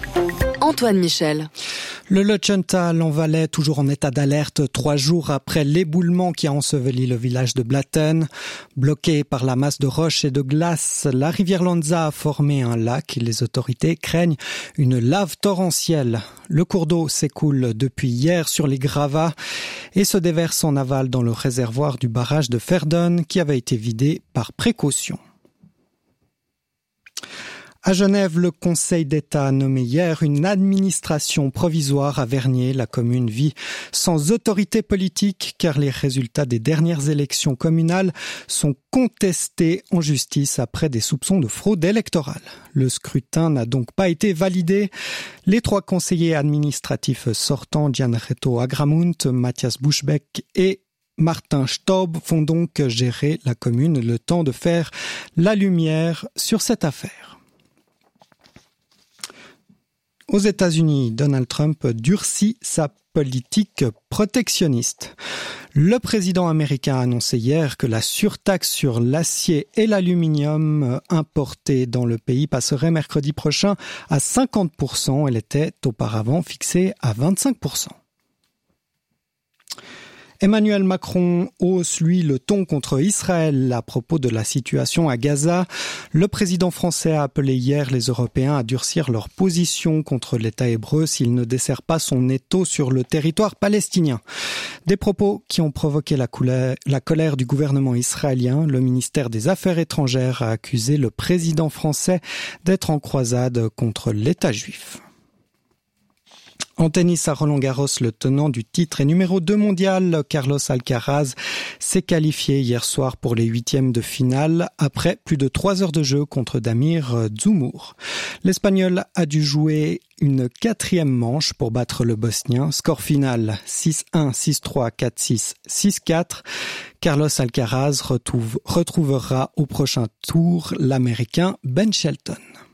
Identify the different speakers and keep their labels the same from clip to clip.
Speaker 1: Antoine Michel.
Speaker 2: Le Lutschenthal en Valais, toujours en état d'alerte 3 jours après l'éboulement qui a enseveli le village de Blatten. Bloqué par la masse de roches et de glace, la rivière Lonza a formé un lac et les autorités craignent une lave torrentielle. Le cours d'eau s'écoule depuis hier sur les gravats et se déverse en aval dans le réservoir du barrage de Verdun qui avait été vidé par précaution. À Genève, le Conseil d'État a nommé hier une administration provisoire à Vernier. La commune vit sans autorité politique car les résultats des dernières élections communales sont contestés en justice après des soupçons de fraude électorale. Le scrutin n'a donc pas été validé. Les 3 conseillers administratifs sortants, Gianreto Agramunt, Matthias Buschbeck et Martin Staub vont donc gérer la commune le temps de faire la lumière sur cette affaire. Aux États-Unis, Donald Trump durcit sa politique protectionniste. Le président américain a annoncé hier que la surtaxe sur l'acier et l'aluminium importés dans le pays passerait mercredi prochain à 50%. Elle était auparavant fixée à 25%. Emmanuel Macron hausse, lui, le ton contre Israël à propos de la situation à Gaza. Le président français a appelé hier les Européens à durcir leur position contre l'État hébreu s'il ne desserre pas son étau sur le territoire palestinien. Des propos qui ont provoqué la colère du gouvernement israélien. Le ministère des Affaires étrangères a accusé le président français d'être en croisade contre l'État juif. En tennis à Roland-Garros, le tenant du titre et numéro 2 mondial, Carlos Alcaraz, s'est qualifié hier soir pour les 8e de finale après plus de 3 heures de jeu contre Damir Dzumhur. L'Espagnol a dû jouer une 4e manche pour battre le Bosnien. Score final 6-1, 6-3, 4-6, 6-4. Carlos Alcaraz retrouvera au prochain tour l'Américain Ben Shelton.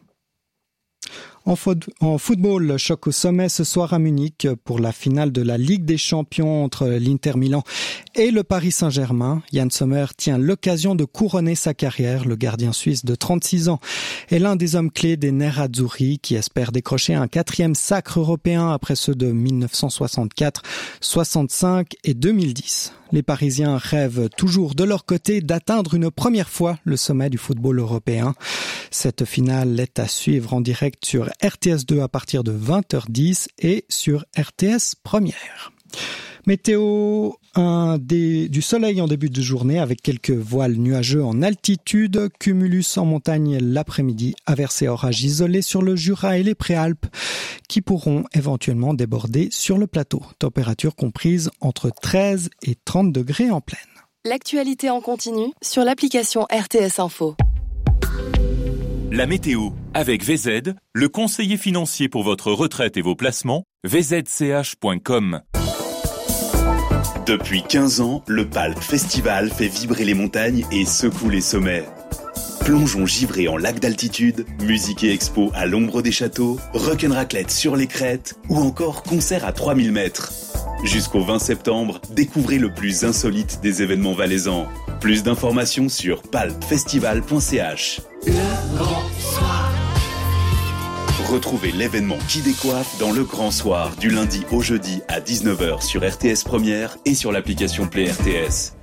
Speaker 2: En football, choc au sommet ce soir à Munich pour la finale de la Ligue des Champions entre l'Inter Milan et le Paris Saint-Germain. Yann Sommer tient l'occasion de couronner sa carrière. Le gardien suisse de 36 ans est l'un des hommes clés des Nerazzurri qui espère décrocher un 4e sacre européen après ceux de 1964, 65 et 2010. Les Parisiens rêvent toujours de leur côté d'atteindre une première fois le sommet du football européen. Cette finale est à suivre en direct sur RTS2 à partir de 20h10 et sur RTS Première. Météo, du soleil en début de journée avec quelques voiles nuageux en altitude, cumulus en montagne l'après-midi, averses et orages isolés sur le Jura et les Préalpes qui pourront éventuellement déborder sur le plateau. Température comprise entre 13 et 30 degrés en plaine.
Speaker 1: L'actualité en continu sur l'application RTS Info.
Speaker 3: La météo avec VZ, le conseiller financier pour votre retraite et vos placements, vzch.com.
Speaker 4: Depuis 15 ans, le PALP Festival fait vibrer les montagnes et secoue les sommets. Plongeons givrés en lac d'altitude, musique et expo à l'ombre des châteaux, rock'n'raclette sur les crêtes ou encore concert à 3000 mètres. Jusqu'au 20 septembre, découvrez le plus insolite des événements valaisans. Plus d'informations sur palpfestival.ch.
Speaker 5: Le Grand Soir.
Speaker 4: Retrouvez l'événement qui décoiffe dans le Grand Soir du lundi au jeudi à 19h sur RTS Première et sur l'application Play RTS.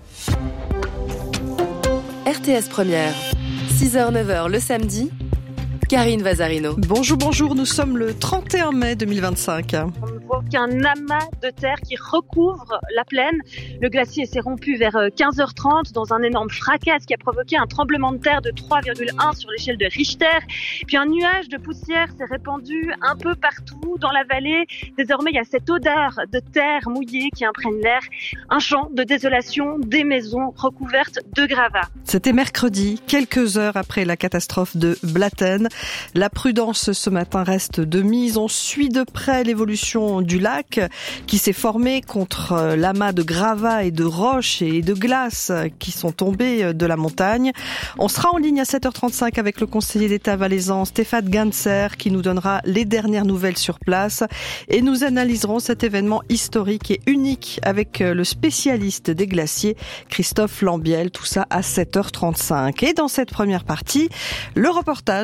Speaker 1: RTS Première, 6h-9h le samedi. Karine Vazarino.
Speaker 6: Bonjour, nous sommes le 31 mai 2025.
Speaker 7: On ne voit qu'un amas de terre qui recouvre la plaine. Le glacier s'est rompu vers 15h30 dans un énorme fracas qui a provoqué un tremblement de terre de 3,1 sur l'échelle de Richter. Puis un nuage de poussière s'est répandu un peu partout dans la vallée. Désormais, il y a cette odeur de terre mouillée qui imprègne l'air. Un champ de désolation, des maisons recouvertes de gravats.
Speaker 6: C'était mercredi, quelques heures après la catastrophe de Blatten. La prudence ce matin reste de mise. On suit de près l'évolution du lac qui s'est formé contre l'amas de gravats et de roches et de glace qui sont tombés de la montagne. On sera en ligne à 7h35 avec le conseiller d'État valaisan Stéphane Ganser qui nous donnera les dernières nouvelles sur place et nous analyserons cet événement historique et unique avec le spécialiste des glaciers Christophe Lambiel. Tout ça à 7h35. Et dans cette première partie, le reportage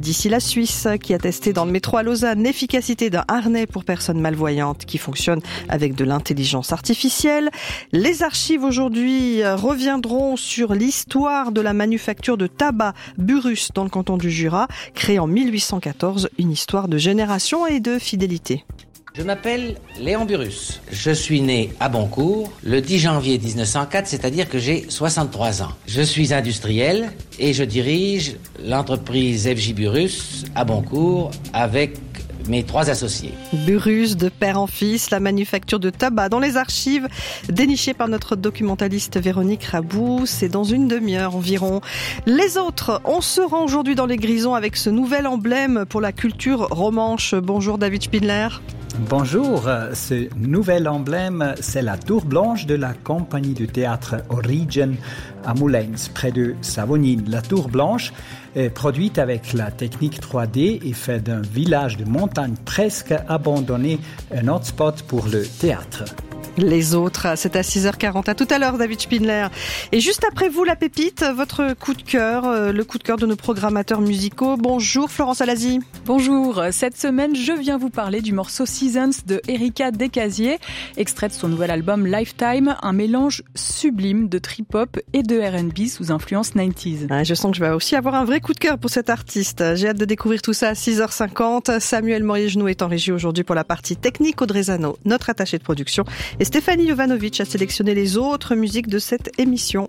Speaker 6: d'ici la Suisse qui a testé dans le métro à Lausanne l'efficacité d'un harnais pour personnes malvoyantes qui fonctionne avec de l'intelligence artificielle. Les archives aujourd'hui reviendront sur l'histoire de la manufacture de tabac Burus dans le canton du Jura, créée en 1814, une histoire de génération et de fidélité.
Speaker 8: Je m'appelle Léon Burus. Je suis né à Boncourt le 10 janvier 1904, c'est-à-dire que j'ai 63 ans. Je suis industriel et je dirige l'entreprise FJ Burus à Boncourt avec mes 3 associés.
Speaker 6: Burus, de père en fils, la manufacture de tabac dans les archives, dénichées par notre documentaliste Véronique Rabou. C'est dans une demi-heure environ. Les autres, on se rend aujourd'hui dans les Grisons avec ce nouvel emblème pour la culture romanche. Bonjour David Spindler.
Speaker 9: Bonjour, ce nouvel emblème, c'est la tour blanche de la compagnie de théâtre Origin à Moulins, près de Savonine. La tour blanche est produite avec la technique 3D et fait d'un village de montagne presque abandonné un hotspot pour le théâtre.
Speaker 6: Les autres, c'est à 6h40. À tout à l'heure, David Spindler. Et juste après vous, la pépite, votre coup de cœur, le coup de cœur de nos programmateurs musicaux. Bonjour, Florence Alazi.
Speaker 10: Bonjour. Cette semaine, je viens vous parler du morceau Seasons de Erika Descasiers, extrait de son nouvel album Lifetime, un mélange sublime de trip-hop et de R&B sous influence 90s.
Speaker 6: Ah, je sens que je vais aussi avoir un vrai coup de cœur pour cet artiste. J'ai hâte de découvrir tout ça à 6h50. Samuel Morier-Genoux est en régie aujourd'hui pour la partie technique. Audrey Zano, notre attaché de production. Et Stéphanie Jovanovic a sélectionné les autres musiques de cette émission.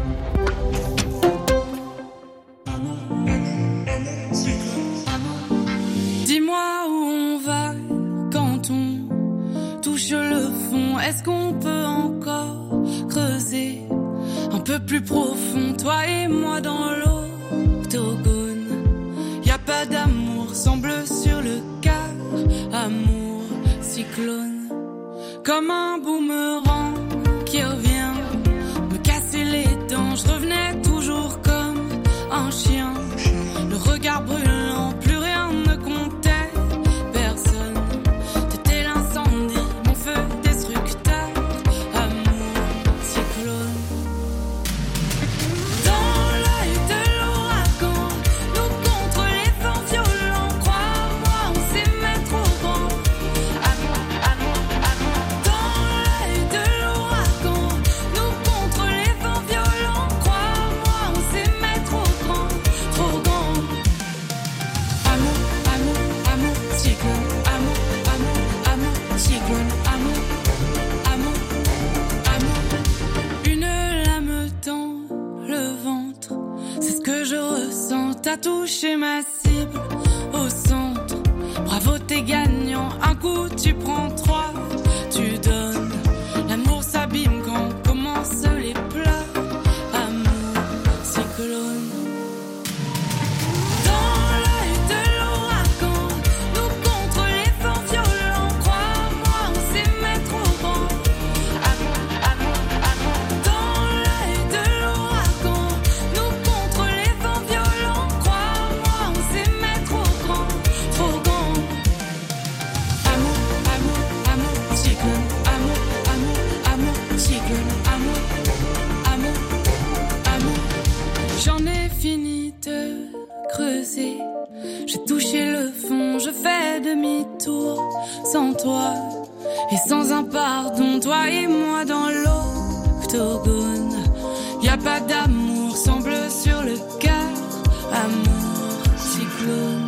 Speaker 5: Dis-moi où on va quand on touche le fond. Est-ce qu'on peut encore creuser un peu plus profond, toi et moi dans l'octogone? Y a pas d'amour, semble sur le quart, amour cyclone. Comme un boomerang qui revient me casser les dents. Je revenais toujours comme un chien, le regard brûlant, plus rien ne comptait, personne. T'étais l'incendie, mon feu destructeur, amour cyclone. Dans l'œil de l'ouragan, nous contre les vents violents. Crois-moi, on s'aimait trop grand. T'as touché ma cible au centre. Bravo, t'es gagnant. Un coup, tu prends 3. Tu donnes. L'amour s'abîme quand commencent les pleurs. Amour cyclone. Dans l'œil de l'ouragan, nous contre les vents violents. Crois-moi, on s'aimait trop grand. Dans l'œil de l'ouragan, nous contre les vents violents. J'en ai fini de creuser, j'ai touché le fond, je fais demi-tour sans toi et sans un pardon, toi et moi dans l'octogone. Y a pas d'amour, semble sur le cœur, amour cyclone.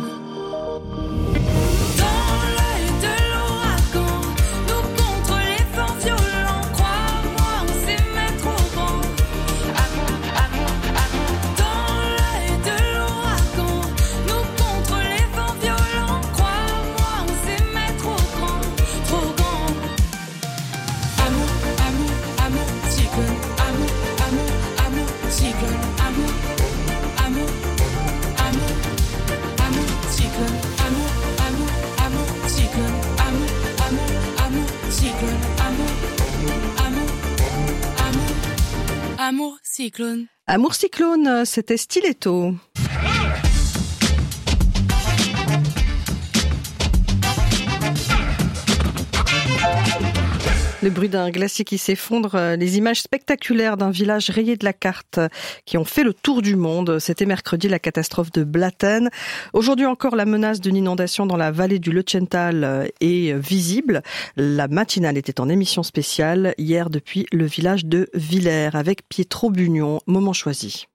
Speaker 5: Amour cyclone.
Speaker 6: Amour cyclone, c'était Stiletto. Le bruit d'un glacier qui s'effondre, les images spectaculaires d'un village rayé de la carte qui ont fait le tour du monde. C'était mercredi la catastrophe de Blatten. Aujourd'hui encore, la menace d'une inondation dans la vallée du Lötschental est visible. La matinale était en émission spéciale hier depuis le village de Villers avec Pietro Bugnon. Moment choisi.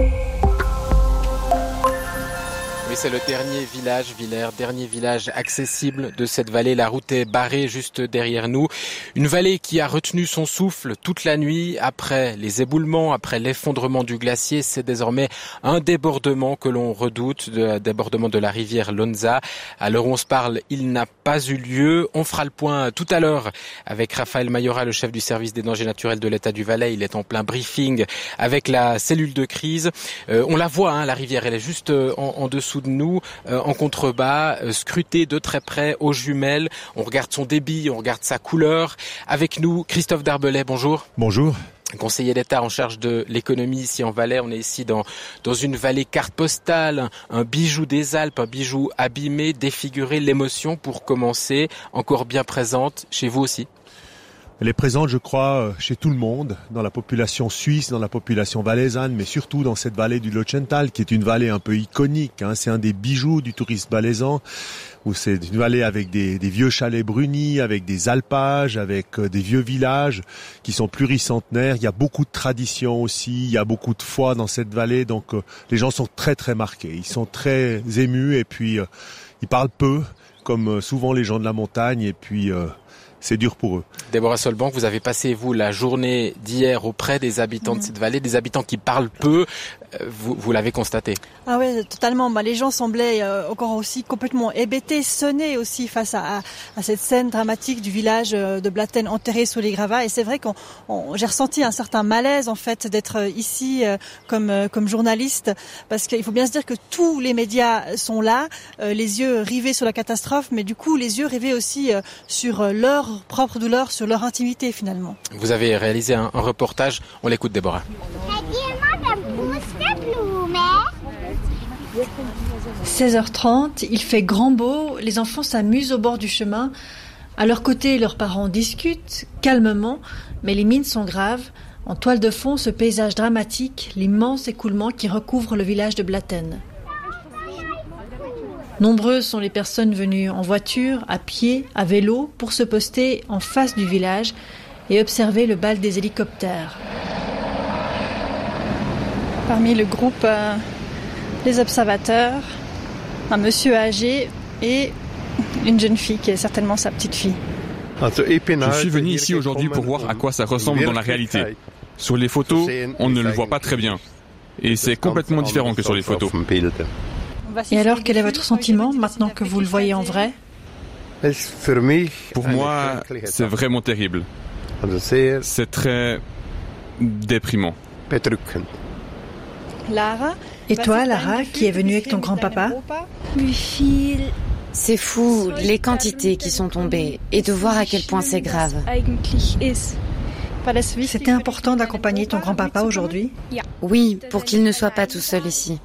Speaker 11: Oui, c'est le dernier village, Villers, dernier village accessible de cette vallée. La route est barrée juste derrière nous. Une vallée qui a retenu son souffle toute la nuit après les éboulements, après l'effondrement du glacier. C'est désormais un débordement que l'on redoute, le débordement de la rivière Lonza. À l'heure où on se parle, il n'a pas eu lieu. On fera le point tout à l'heure avec Raphaël Mayora, le chef du service des dangers naturels de l'État du Valais. Il est en plein briefing avec la cellule de crise. On la voit, la rivière, elle est juste en dessous de nous, en contrebas, scruté de très près aux jumelles. On regarde son débit, on regarde sa couleur. Avec nous, Christophe Darbelay, bonjour.
Speaker 12: Bonjour.
Speaker 11: Conseiller d'État en charge de l'économie ici en Valais. On est ici dans une vallée carte postale, un bijou des Alpes, un bijou abîmé, défiguré. L'émotion, pour commencer, encore bien présente chez vous aussi.
Speaker 12: Elle est présente, je crois, chez tout le monde, dans la population suisse, dans la population valaisanne, mais surtout dans cette vallée du Lötschental, qui est une vallée un peu iconique. C'est un des bijoux du tourisme valaisan, où c'est une vallée avec des vieux chalets brunis, avec des alpages, avec des vieux villages qui sont pluricentenaires. Il y a beaucoup de traditions aussi, il y a beaucoup de foi dans cette vallée, donc les gens sont très très marqués. Ils sont très émus et puis ils parlent peu, comme souvent les gens de la montagne, et puis c'est dur pour eux.
Speaker 11: Déborah Solbank, vous avez passé, vous, la journée d'hier auprès des habitants de cette vallée, des habitants qui parlent peu. Vous l'avez constaté.
Speaker 13: Ah oui, totalement. Les gens semblaient encore aussi complètement hébétés, sonnés aussi face à cette scène dramatique du village de Blatten enterré sous les gravats. Et c'est vrai j'ai ressenti un certain malaise en fait d'être ici comme journaliste, parce qu'il faut bien se dire que tous les médias sont là, les yeux rivés sur la catastrophe, mais du coup les yeux rivés aussi sur leur propre douleur, sur leur intimité finalement.
Speaker 11: Vous avez réalisé un reportage. On l'écoute, Déborah.
Speaker 14: 16h30, il fait grand beau, les enfants s'amusent au bord du chemin. À leur côté, leurs parents discutent calmement, mais les mines sont graves. En toile de fond, ce paysage dramatique, l'immense écoulement qui recouvre le village de Blatten. Nombreuses sont les personnes venues en voiture, à pied, à vélo, pour se poster en face du village et observer le bal des hélicoptères.
Speaker 13: Parmi le groupe des observateurs, un monsieur âgé et une jeune fille qui est certainement sa petite fille.
Speaker 15: Je suis venu ici aujourd'hui pour voir à quoi ça ressemble dans la réalité. Sur les photos, on ne le voit pas très bien. Et c'est complètement différent que sur les photos.
Speaker 14: Et alors, quel est votre sentiment maintenant que vous le voyez en vrai ?
Speaker 15: Pour moi, c'est vraiment terrible. C'est très déprimant.
Speaker 13: Lara.
Speaker 14: Et toi, Lara, qui est venue avec ton grand-papa ?
Speaker 16: C'est fou, les quantités qui sont tombées, et de voir à quel point c'est grave.
Speaker 14: C'était important d'accompagner ton grand-papa aujourd'hui ?
Speaker 16: Oui, pour qu'il ne soit pas tout seul ici.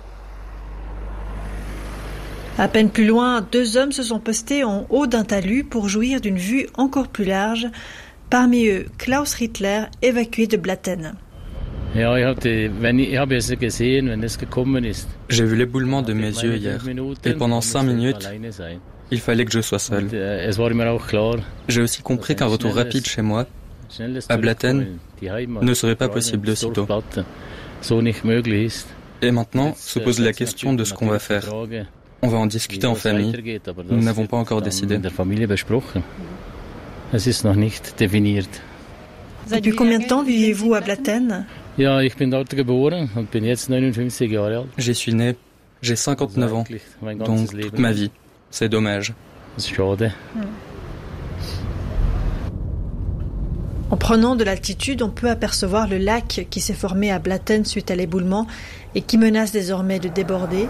Speaker 14: À peine plus loin, 2 hommes se sont postés en haut d'un talus pour jouir d'une vue encore plus large. Parmi eux, Klaus Rittler, évacué de Blatten.
Speaker 17: J'ai vu l'éboulement de mes yeux hier, et pendant 5 minutes, il fallait que je sois seul. J'ai aussi compris qu'un retour rapide chez moi, à Blatten, ne serait pas possible aussitôt. Et maintenant, se pose la question de ce qu'on va faire. On va en discuter en famille. Nous n'avons pas encore décidé.
Speaker 14: Depuis combien de temps vivez-vous à Blatten ?
Speaker 17: J'y suis né. J'ai 59 ans. Donc toute ma vie. C'est dommage.
Speaker 14: En prenant de l'altitude, on peut apercevoir le lac qui s'est formé à Blatten suite à l'éboulement et qui menace désormais de déborder.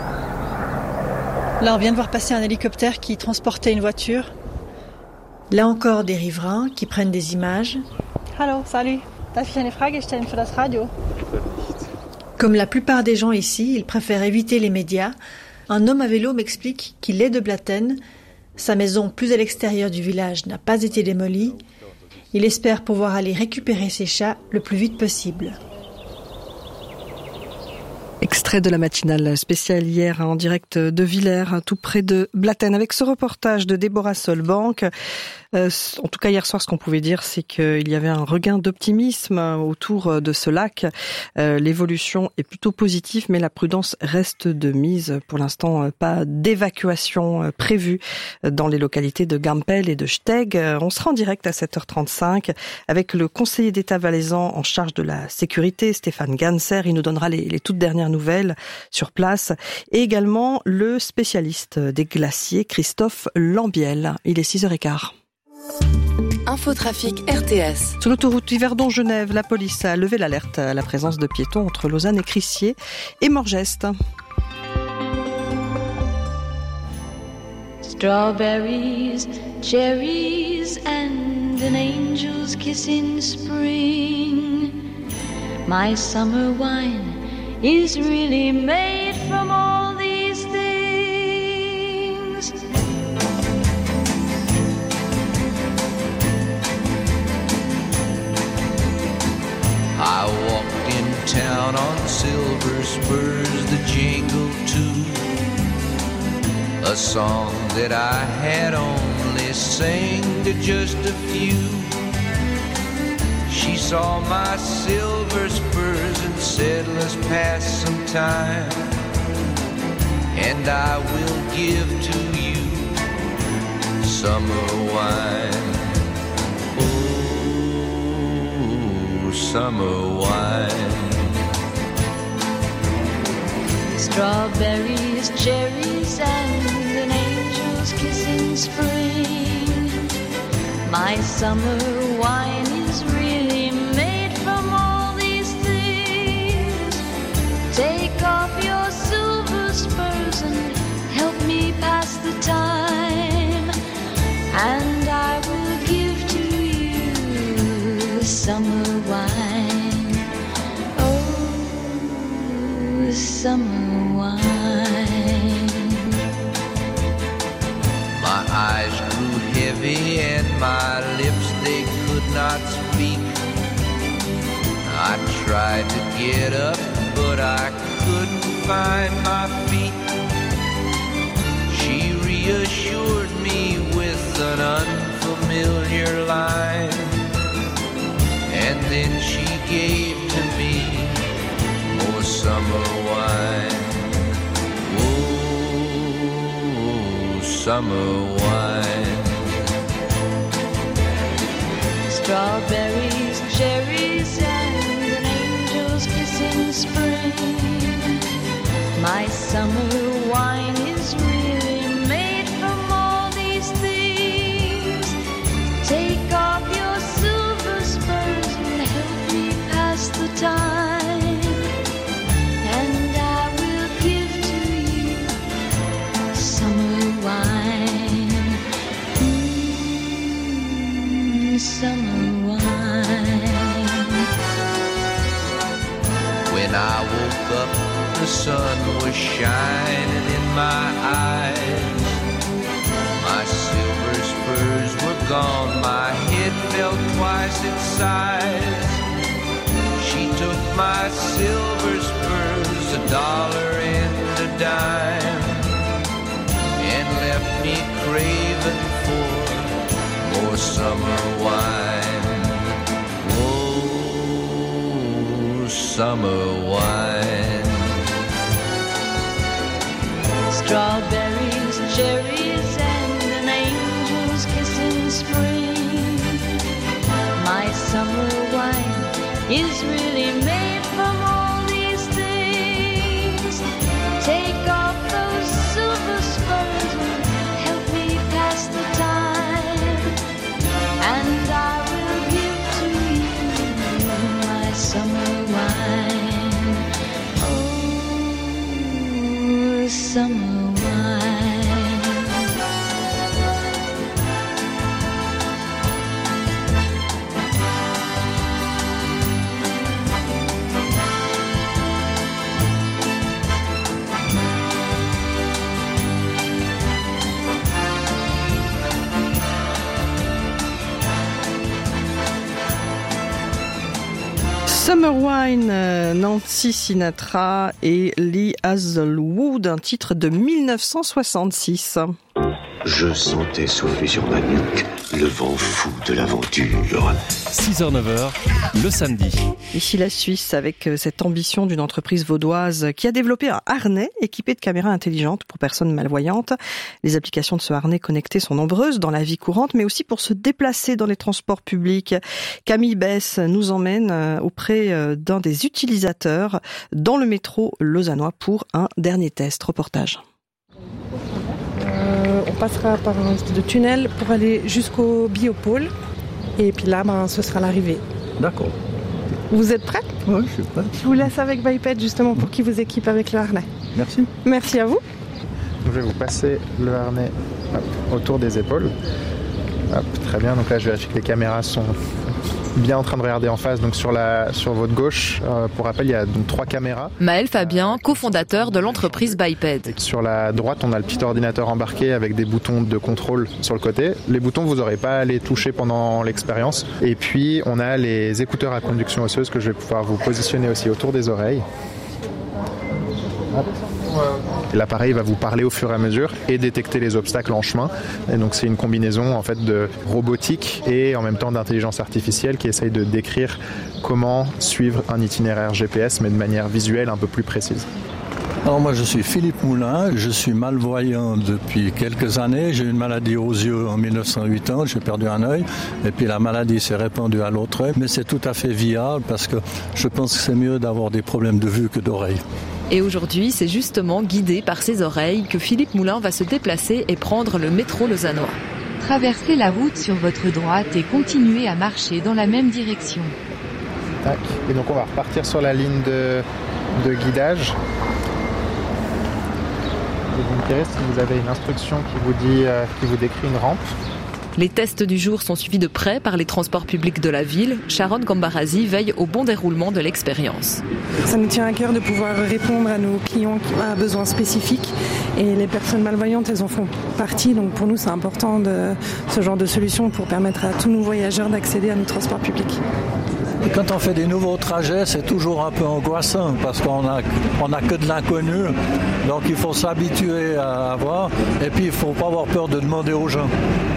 Speaker 13: Là, on vient de voir passer un hélicoptère qui transportait une voiture.
Speaker 14: Là encore, des riverains qui prennent des images.
Speaker 13: Hallo, salut. Darf ich eine Frage stellen für das Radio?
Speaker 14: Comme la plupart des gens ici, ils préfèrent éviter les médias. Un homme à vélo m'explique qu'il est de Blatten. Sa maison, plus à l'extérieur du village, n'a pas été démolie. Il espère pouvoir aller récupérer ses chats le plus vite possible.
Speaker 6: Extrait de la matinale spéciale hier en direct de Villers, tout près de Blatten, avec ce reportage de Déborah Solbank. En tout cas, hier soir, ce qu'on pouvait dire, c'est qu'il y avait un regain d'optimisme autour de ce lac. L'évolution est plutôt positive, mais la prudence reste de mise. Pour l'instant, pas d'évacuation prévue dans les localités de Gampel et de Steg. On sera en direct à 7h35 avec le conseiller d'État valaisan en charge de la sécurité, Stéphane Ganser. Il nous donnera les toutes dernières nouvelles sur place. Et également le spécialiste des glaciers, Christophe Lambiel. Il est 6h15.
Speaker 1: Infotrafic RTS.
Speaker 6: Sur l'autoroute Yverdon-Genève, la police a levé l'alerte à la présence de piétons entre Lausanne et Crissier et Morgest.
Speaker 18: Strawberries, cherries and an angel's kiss in spring. My summer wine is really made from all these things.
Speaker 19: I walked in town on silver spurs that jingle too, a song that I had only sang to just a few. She saw my silver spurs and said, let's pass some time, and I will give to you summer wine. Oh, summer wine.
Speaker 18: Strawberries, cherries and an angel's kiss in spring. My summer wine is really made from all these things. Take off your silver spurs and help me pass the time, and I will give to you summer wine. Oh, summer wine.
Speaker 19: My eyes grew heavy and my lips, they could not speak. I tried to get up, but I couldn't find my feet. She reassured me with an unfamiliar line, and then she gave to me more summer wine. Oh, summer wine.
Speaker 18: Strawberries, cherries, and an angel's kiss in spring. My summer wine is really made from all these things. Take off your silver spurs and help me pass the time, and I will give to you summer wine. Summer wine.
Speaker 19: When I woke up, the sun was shining in my eyes. My silver spurs were gone, my head fell twice its size. She took my silver spurs, $1 and a dime, and left me craving for more summer wine. Oh, summer wine.
Speaker 18: Strawberries, cherries, and an angel's kiss in spring. My summer wine is really made from all these things. Take off those silver spurs and help me pass the time, and I will give to you my summer wine. Oh, summer wine.
Speaker 6: Summer Wine, Nancy Sinatra et Lee Hazelwood, un titre de 1966.
Speaker 20: Je sentais souffler sur ma nuque le vent fou de l'aventure.
Speaker 21: 6h-9h, le samedi.
Speaker 6: Ici la Suisse, avec cette ambition d'une entreprise vaudoise qui a développé un harnais équipé de caméras intelligentes pour personnes malvoyantes. Les applications de ce harnais connecté sont nombreuses dans la vie courante, mais aussi pour se déplacer dans les transports publics. Camille Bess nous emmène auprès d'un des utilisateurs dans le métro lausannois pour un dernier test. Reportage.
Speaker 22: On passera par un de tunnel pour aller jusqu'au biopôle. Et puis là, ce sera l'arrivée.
Speaker 23: D'accord.
Speaker 22: Vous êtes prêts ?
Speaker 23: Oui, je suis prêt.
Speaker 22: Je vous laisse avec Biped justement pour qu'il vous équipe avec le harnais.
Speaker 23: Merci.
Speaker 22: Merci à vous.
Speaker 24: Je vais vous passer le harnais autour des épaules. Très bien, donc là je vérifie que les caméras sont bien en train de regarder en face, donc sur votre gauche. Pour rappel, il y a donc 3 caméras.
Speaker 25: Maël Fabien, cofondateur de l'entreprise Biped.
Speaker 24: Et sur la droite, on a le petit ordinateur embarqué avec des boutons de contrôle sur le côté. Les boutons, vous n'aurez pas à les toucher pendant l'expérience. Et puis, on a les écouteurs à conduction osseuse que je vais pouvoir vous positionner aussi autour des oreilles. Et l'appareil va vous parler au fur et à mesure et détecter les obstacles en chemin. Et donc c'est une combinaison en fait de robotique et en même temps d'intelligence artificielle qui essaye de décrire comment suivre un itinéraire GPS mais de manière visuelle un peu plus précise.
Speaker 23: Alors moi je suis Philippe Moulin, je suis malvoyant depuis quelques années, j'ai eu une maladie aux yeux en 1980, j'ai perdu un œil et puis la maladie s'est répandue à l'autre œil, mais c'est tout à fait viable parce que je pense que c'est mieux d'avoir des problèmes de vue que d'oreille.
Speaker 25: Et aujourd'hui, c'est justement guidé par ses oreilles que Philippe Moulin va se déplacer et prendre le métro lausannois.
Speaker 26: Traversez la route sur votre droite et continuez à marcher dans la même direction.
Speaker 24: Tac. Et donc on va repartir sur la ligne de guidage. Et vous me direz si vous avez une instruction qui vous décrit une rampe.
Speaker 25: Les tests du jour sont suivis de près par les transports publics de la ville. Sharon Gambarazi veille au bon déroulement de l'expérience.
Speaker 22: Ça nous tient à cœur de pouvoir répondre à nos clients qui ont besoin spécifiques. Et les personnes malvoyantes, elles en font partie. Donc pour nous, c'est important de ce genre de solution pour permettre à tous nos voyageurs d'accéder à nos transports publics.
Speaker 23: Et quand on fait des nouveaux trajets, c'est toujours un peu angoissant parce qu'on a que de l'inconnu. Donc il faut s'habituer à avoir. Et puis il ne faut pas avoir peur de demander aux gens.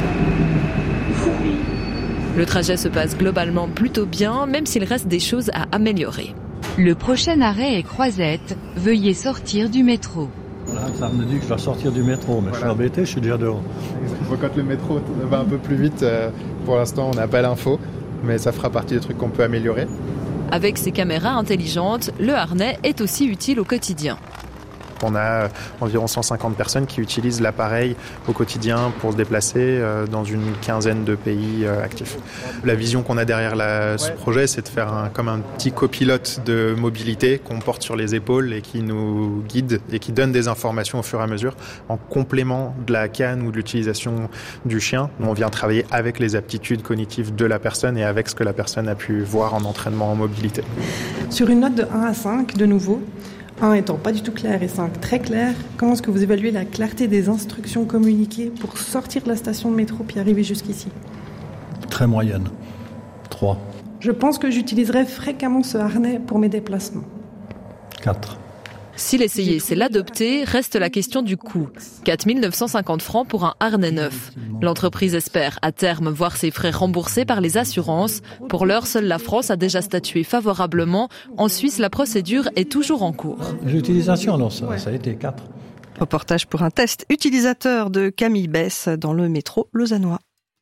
Speaker 25: Le trajet se passe globalement plutôt bien, même s'il reste des choses à améliorer.
Speaker 26: Le prochain arrêt est Croisette. Veuillez sortir du métro.
Speaker 23: Voilà, ça me dit que je dois sortir du métro, mais je suis embêté, je suis déjà dehors.
Speaker 24: Quand le métro va un peu plus vite, pour l'instant on n'a pas l'info, mais ça fera partie des trucs qu'on peut améliorer.
Speaker 25: Avec ses caméras intelligentes, le harnais est aussi utile au quotidien.
Speaker 24: On a environ 150 personnes qui utilisent l'appareil au quotidien pour se déplacer dans une quinzaine de pays actifs. La vision qu'on a derrière ce projet, c'est de faire comme un petit copilote de mobilité qu'on porte sur les épaules et qui nous guide et qui donne des informations au fur et à mesure en complément de la canne ou de l'utilisation du chien. On vient travailler avec les aptitudes cognitives de la personne et avec ce que la personne a pu voir en entraînement en mobilité.
Speaker 22: Sur une note de 1 à 5, de nouveau, 1 étant pas du tout clair et 5 très clair, comment est-ce que vous évaluez la clarté des instructions communiquées pour sortir de la station de métro puis arriver jusqu'ici ?
Speaker 23: Très moyenne. 3.
Speaker 22: Je pense que j'utiliserai fréquemment ce harnais pour mes déplacements.
Speaker 23: 4.
Speaker 25: Si l'essayer, c'est l'adopter, reste la question du coût. 4 950 francs pour un harnais neuf. L'entreprise espère à terme voir ses frais remboursés par les assurances. Pour l'heure, seule la France a déjà statué favorablement. En Suisse, la procédure est toujours en cours.
Speaker 23: L'utilisation, alors ça a été 4.
Speaker 6: Reportage pour un test utilisateur de Camille Bess dans le métro lausannois.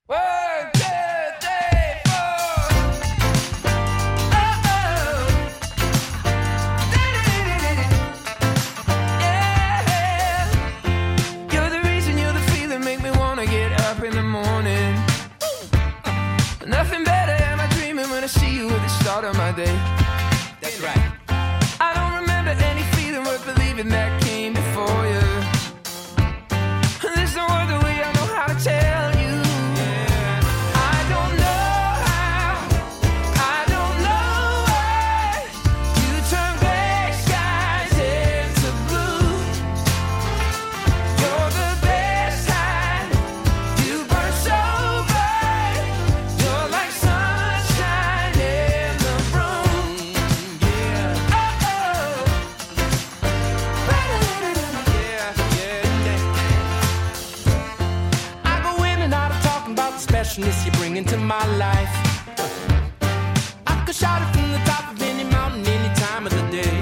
Speaker 27: Of my day. That's right. I don't remember any feeling worth believing that came before you. There's no other way I know how to tell you. specialness you bring into my life. I could shout it from the top of any mountain, any time of the day.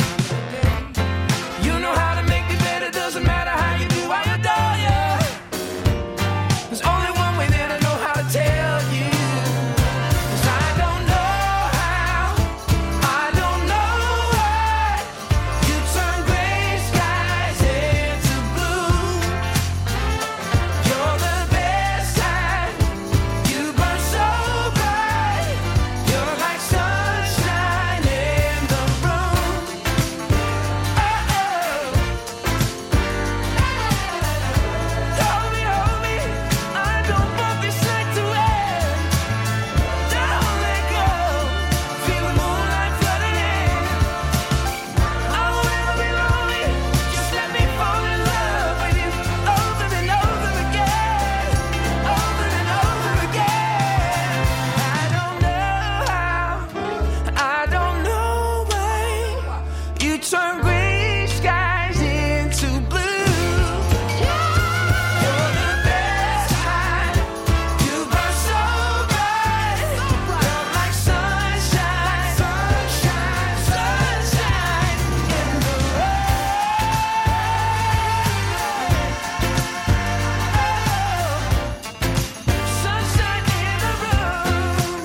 Speaker 27: You know how to make me better, doesn't matter how you do, I adore you. There's only one way that I know how to tell you. 'Cause I don't know how, I don't know why you turn gray skies into blue. You're the best time, you burn so bright. You're like sunshine in the room. Oh, hold me, I don't want this night to end. Don't let go, feel the moonlight flooding in. I won't ever be lonely, just let me fall in love with you over and over again, over and over again. I don't know how, I don't know why you turn gray skies into blue. You're the best time, you burn so bright. You're like sunshine, sunshine, sunshine in the sunshine in the room.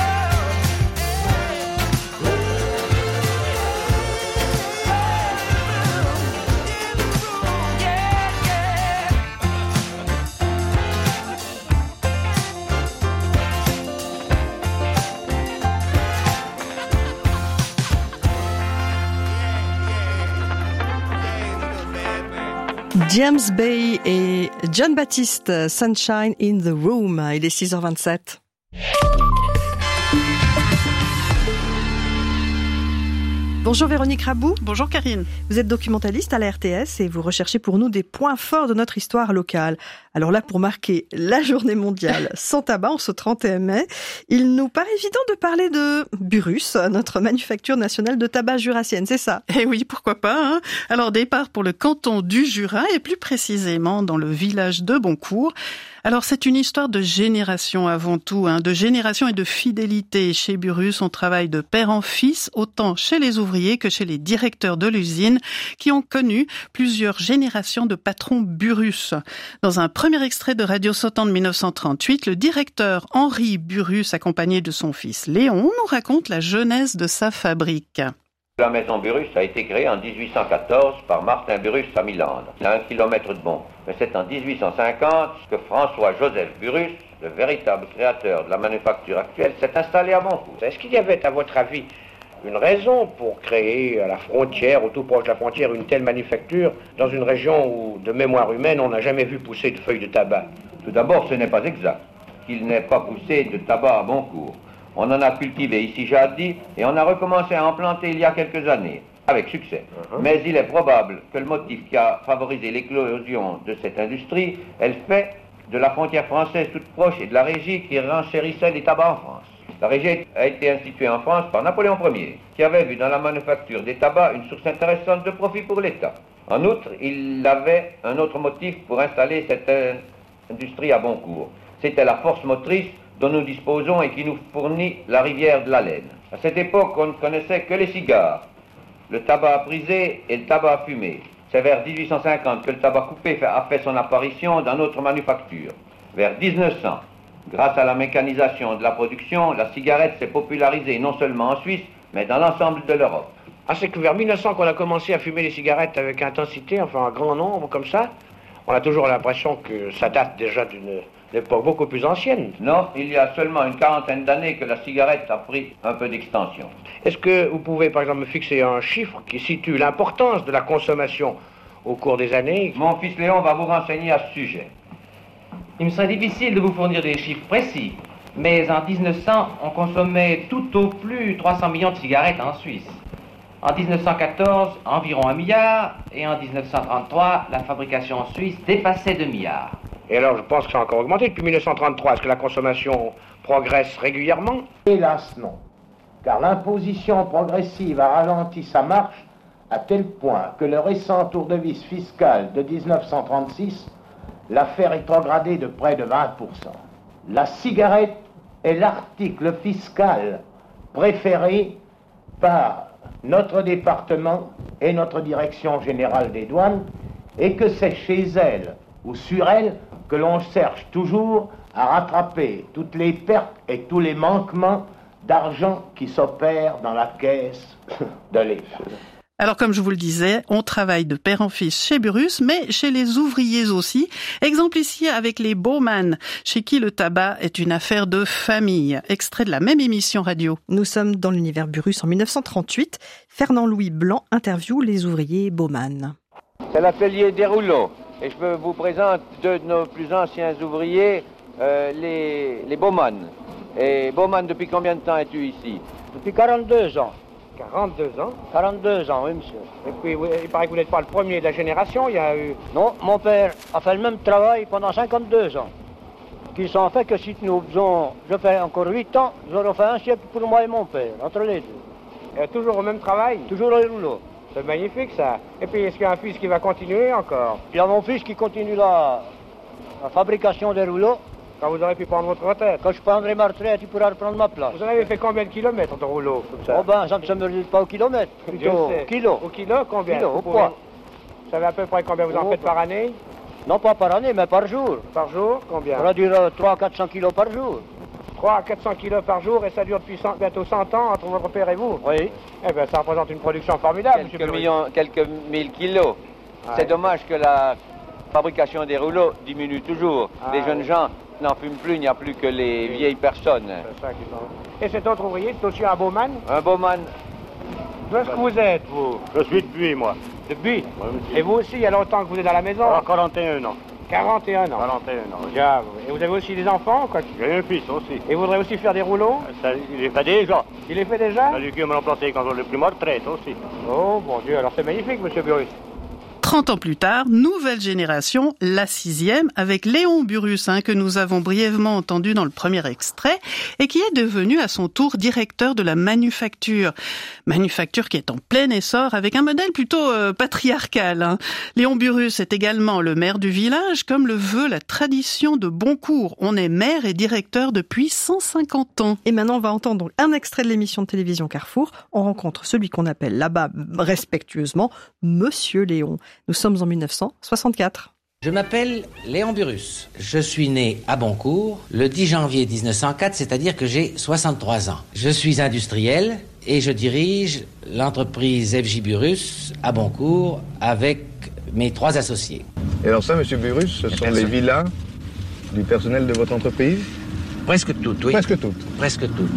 Speaker 6: James Bay et John Baptiste, Sunshine in the Room. Il est 6h27. Bonjour Véronique Rabou.
Speaker 2: Bonjour Karine.
Speaker 6: Vous êtes documentaliste à la RTS et vous recherchez pour nous des points forts de notre histoire locale. Alors là, pour marquer la journée mondiale sans tabac en ce 31 mai, il nous paraît évident de parler de Burrus, notre manufacture nationale de tabac jurassienne, c'est ça?
Speaker 2: Eh oui, pourquoi pas, hein. Alors départ pour le canton du Jura et plus précisément dans le village de Boncourt. Alors c'est une histoire de génération avant tout, hein, de génération et de fidélité. Chez Burrus, on travaille de père en fils, autant chez les ouvriers que chez les directeurs de l'usine, qui ont connu plusieurs générations de patrons Burrus. Dans un premier extrait de Radio Sautan de 1938, le directeur Henri Burrus, accompagné de son fils Léon, nous raconte la genèse de sa fabrique.
Speaker 3: La maison Burrus a été créée en 1814 par Martin Burrus à Milan, à 1 kilomètre de Bon. Mais c'est en 1850 que François-Joseph Burrus, le véritable créateur de la manufacture actuelle, s'est installé à Boncourt.
Speaker 4: Est-ce qu'il y avait, à votre avis, une raison pour créer à la frontière, ou tout proche de la frontière, une telle manufacture dans une région où, de mémoire humaine, on n'a jamais vu pousser de feuilles de tabac?
Speaker 3: Tout d'abord, ce n'est pas exact qu'il n'ait pas poussé de tabac à Boncourt. On en a cultivé ici jadis et on a recommencé à en planter il y a quelques années, avec succès. Mais il est probable que le motif qui a favorisé l'éclosion de cette industrie est le fait de la frontière française toute proche et de la régie qui renchérissait les tabacs en France. La régie a été instituée en France par Napoléon Ier, qui avait vu dans la manufacture des tabacs une source intéressante de profit pour l'État. En outre, il avait un autre motif pour installer cette industrie à Boncourt. C'était la force motrice dont nous disposons et qui nous fournit la rivière de la Laine. À cette époque, on ne connaissait que les cigares, le tabac à briser et le tabac à fumer. C'est vers 1850 que le tabac coupé a fait son apparition dans notre manufacture. Vers 1900, grâce à la mécanisation de la production, la cigarette s'est popularisée non seulement en Suisse, mais dans l'ensemble de l'Europe.
Speaker 4: Ah, c'est que vers 1900 qu'on a commencé à fumer les cigarettes avec intensité, enfin un grand nombre comme ça. On a toujours l'impression que ça date déjà d'une époque beaucoup plus ancienne.
Speaker 3: Non, il y a seulement une quarantaine d'années que la cigarette a pris un peu d'extension.
Speaker 4: Est-ce que vous pouvez par exemple me fixer un chiffre qui situe l'importance de la consommation au cours des années?
Speaker 3: Mon fils Léon va vous renseigner à ce sujet.
Speaker 7: Il me serait difficile de vous fournir des chiffres précis, mais en 1900, on consommait tout au plus 300 millions de cigarettes en Suisse. En 1914, environ 1 milliard, et en 1933, la fabrication en Suisse dépassait 2 milliards.
Speaker 4: Et alors, je pense que ça a encore augmenté depuis 1933. Est-ce que la consommation progresse régulièrement?
Speaker 8: Hélas, non. Car l'imposition progressive a ralenti sa marche à tel point que le récent tour de vis fiscal de 1936 l'a fait rétrograder de près de 20%. la cigarette est l'article fiscal préféré par notre département et notre direction générale des douanes, et que c'est chez elle ou sur elle que l'on cherche toujours à rattraper toutes les pertes et tous les manquements d'argent qui s'opèrent dans la caisse de l'État.
Speaker 2: Alors, comme je vous le disais, on travaille de père en fils chez Burrus, mais chez les ouvriers aussi. Exemple ici avec les Baumann, chez qui le tabac est une affaire de famille. Extrait de la même émission radio.
Speaker 6: Nous sommes dans l'univers Burrus en 1938. Fernand-Louis Blanc interviewe les ouvriers Baumann.
Speaker 3: C'est l'atelier des rouleaux. Et je vous présente deux de nos plus anciens ouvriers, les Baumann. Et Baumann, depuis combien de temps es-tu ici?
Speaker 4: Depuis 42 ans.
Speaker 3: 42 ans?
Speaker 4: 42 ans, oui, monsieur. Et puis, il paraît que vous n'êtes pas le premier de la génération, il y a eu...
Speaker 5: Non, mon père a fait le même travail pendant 52 ans. Qui sont fait que si nous faisons, je fais encore 8 ans, nous aurons fait un siècle pour moi et mon père, entre les deux.
Speaker 4: Et toujours au même travail?
Speaker 5: Toujours au rouleau.
Speaker 4: C'est magnifique, ça. Et puis, est-ce qu'il y a un fils qui va continuer encore?
Speaker 5: Il y a mon fils qui continue la fabrication des rouleaux.
Speaker 4: Quand vous aurez pu prendre votre retraite?
Speaker 5: Quand je prendrai ma retraite, tu pourras reprendre ma place.
Speaker 4: Vous en avez fait combien de kilomètres de rouleau comme ça?
Speaker 5: Oh ben, ça ne se mesure pas au kilomètre, plutôt au kilo.
Speaker 4: Au kilo, combien?
Speaker 5: Kilo, au poids.
Speaker 4: Vous savez à peu près combien vous en faites par année?
Speaker 5: Non, pas par année, mais par jour.
Speaker 4: Par jour, combien?
Speaker 5: Ça va durer 300 à 400 kilos par jour.
Speaker 4: 300 à 400 kilos par jour, et ça dure depuis bientôt 100 ans entre votre père et vous?
Speaker 5: Oui.
Speaker 4: Eh bien, ça représente une production formidable,
Speaker 3: Quelques mille kilos. Ouais. C'est dommage que la fabrication des rouleaux diminue toujours. Les jeunes gens n'en fument plus, il n'y a plus que les vieilles personnes.
Speaker 4: C'est ça qui sont... Et cet autre ouvrier, c'est aussi un Baumann?
Speaker 3: Un Baumann.
Speaker 4: D'où est-ce que vous êtes, vous?
Speaker 5: Je suis de Buis, moi.
Speaker 4: De Buis? Et vous aussi, il y a longtemps que vous êtes à la maison?
Speaker 5: 41 ans.
Speaker 4: 41 ans?
Speaker 5: 41 ans, oui.
Speaker 4: Bien. Et vous avez aussi des enfants, quoi?
Speaker 5: J'ai un fils aussi.
Speaker 4: Et vous voudrez aussi faire des rouleaux?
Speaker 5: Il les fait déjà.
Speaker 4: Il les fait déjà?
Speaker 5: Il a dû me remplacer quand j'ai pris ma retraite aussi.
Speaker 4: Oh, mon Dieu, alors c'est magnifique, monsieur Burrus.
Speaker 2: 30 ans plus tard, nouvelle génération, la 6e, avec Léon Burrus, que nous avons brièvement entendu dans le premier extrait, et qui est devenu à son tour directeur de la manufacture. Manufacture qui est en plein essor, avec un modèle plutôt patriarcal. Léon Burrus est également le maire du village, comme le veut la tradition de Boncourt. On est maire et directeur depuis 150 ans.
Speaker 6: Et maintenant, on va entendre un extrait de l'émission de télévision Carrefour. On rencontre celui qu'on appelle là-bas respectueusement Monsieur Léon. Nous sommes en 1964.
Speaker 9: Je m'appelle Léon Burrus. Je suis né à Boncourt le 10 janvier 1904, c'est-à-dire que j'ai 63 ans. Je suis industriel et je dirige l'entreprise FJ Burrus à Boncourt avec mes 3 associés.
Speaker 10: Et alors ça, monsieur Burrus, ce sont les villas du personnel de votre entreprise?
Speaker 9: Presque toutes, oui.
Speaker 10: Presque toutes?
Speaker 9: Presque toutes.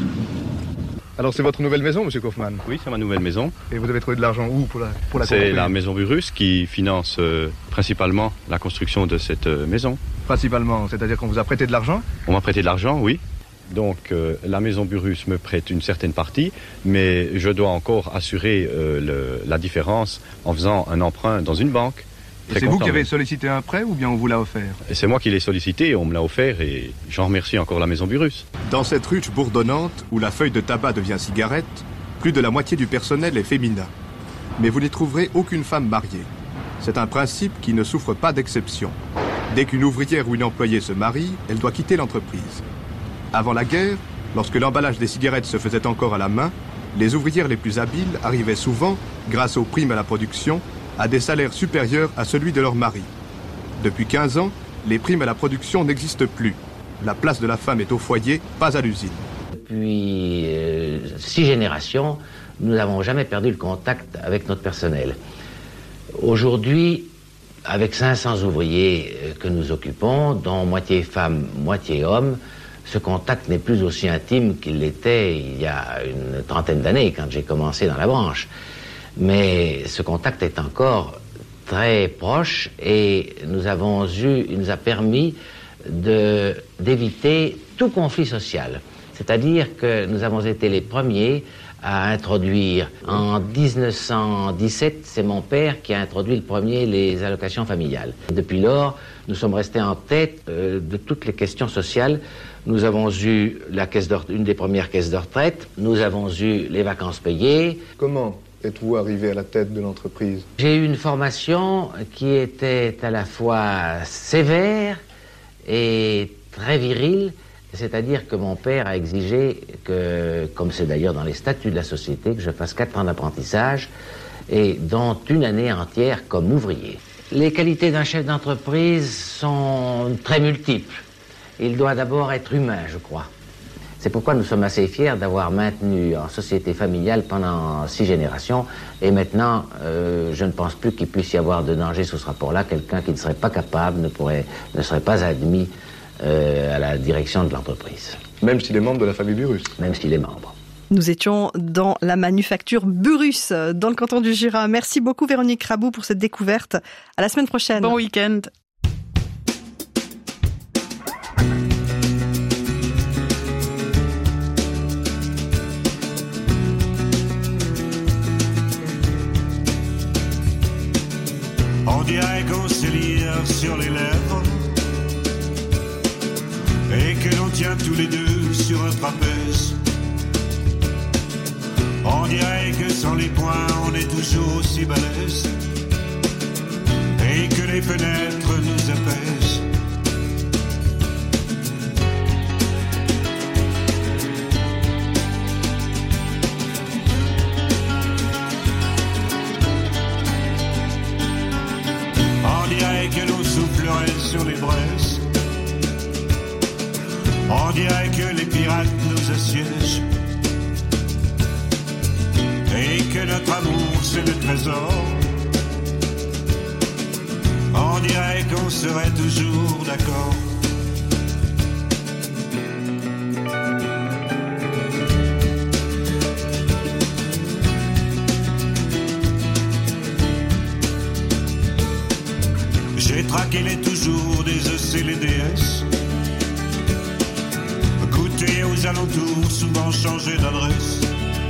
Speaker 10: Alors c'est votre nouvelle maison, monsieur Kaufmann?
Speaker 11: Oui, c'est ma nouvelle maison.
Speaker 10: Et vous avez trouvé de l'argent où pour la
Speaker 11: C'est la maison Burrus qui finance principalement la construction de cette maison.
Speaker 10: Principalement, c'est-à-dire qu'on vous a prêté de l'argent?
Speaker 11: On m'a prêté de l'argent, oui. Donc la maison Burrus me prête une certaine partie, mais je dois encore assurer la différence en faisant un emprunt dans une banque.
Speaker 10: Et c'est vous qui avez sollicité un prêt ou bien on vous l'a offert?
Speaker 11: Et c'est moi qui l'ai sollicité et on me l'a offert et j'en remercie encore la maison Burrus.
Speaker 12: Dans cette ruche bourdonnante où la feuille de tabac devient cigarette, plus de la moitié du personnel est féminin. Mais vous n'y trouverez aucune femme mariée. C'est un principe qui ne souffre pas d'exception. Dès qu'une ouvrière ou une employée se marie, elle doit quitter l'entreprise. Avant la guerre, lorsque l'emballage des cigarettes se faisait encore à la main, les ouvrières les plus habiles arrivaient souvent, grâce aux primes à la production, à des salaires supérieurs à celui de leur mari. Depuis 15 ans, les primes à la production n'existent plus. La place de la femme est au foyer, pas à l'usine.
Speaker 9: Depuis 6 générations, nous n'avons jamais perdu le contact avec notre personnel. Aujourd'hui, avec 500 ouvriers que nous occupons, dont moitié femmes, moitié hommes, ce contact n'est plus aussi intime qu'il l'était il y a une trentaine d'années, quand j'ai commencé dans la branche. Mais ce contact est encore très proche et il nous a permis d'éviter tout conflit social. C'est-à-dire que nous avons été les premiers à introduire, en 1917, c'est mon père qui a introduit le premier les allocations familiales. Depuis lors, nous sommes restés en tête de toutes les questions sociales. Nous avons eu une des premières caisses de retraite, nous avons eu les vacances payées.
Speaker 10: Comment êtes-vous arrivé à la tête de l'entreprise?
Speaker 9: J'ai eu une formation qui était à la fois sévère et très virile, C'est-à-dire que mon père a exigé que, comme c'est d'ailleurs dans les statuts de la société, que je fasse 4 ans d'apprentissage et dont une année entière comme ouvrier. Les qualités d'un chef d'entreprise sont très multiples. Il doit d'abord être humain, je crois. C'est pourquoi nous sommes assez fiers d'avoir maintenu en société familiale pendant 6 générations. Et maintenant, je ne pense plus qu'il puisse y avoir de danger sous ce rapport-là. Quelqu'un qui ne serait pas capable ne serait pas admis à la direction de l'entreprise.
Speaker 10: Même s'il est membre de la famille Burrus.
Speaker 9: Même s'il est membre.
Speaker 6: Nous étions dans la manufacture Burrus, dans le canton du Jura. Merci beaucoup Véronique Rabou pour cette découverte. À la semaine prochaine.
Speaker 2: Bon week-end.
Speaker 1: On dirait qu'on se lire sur les lèvres et que l'on tient tous les deux sur un trapèze. On dirait que sans les poings on est toujours aussi balèze et que les fenêtres nous apaisent. On dirait que l'on soufflerait sur les braises. On dirait que les pirates nous assiègent et que notre amour c'est le trésor. On dirait qu'on serait toujours d'accord. J'ai traqué les toujours des EC, les DS, goûté aux alentours, souvent changé d'adresse.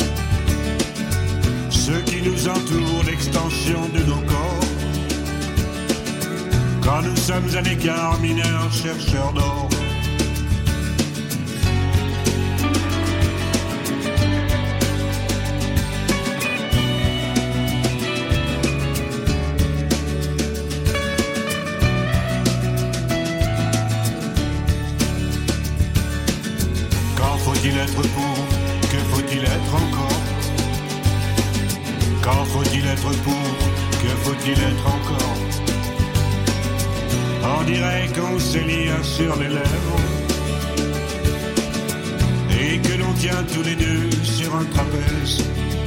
Speaker 1: Ceux qui nous entourent, l'extension de nos corps. Quand nous sommes à l'écart, mineurs, chercheurs d'or. Quand faut-il être pour? Que faut-il être encore? Quand faut-il être pour? Que faut-il être encore? On dirait qu'on se lie sur les lèvres et que l'on tient tous les deux sur un trapèze.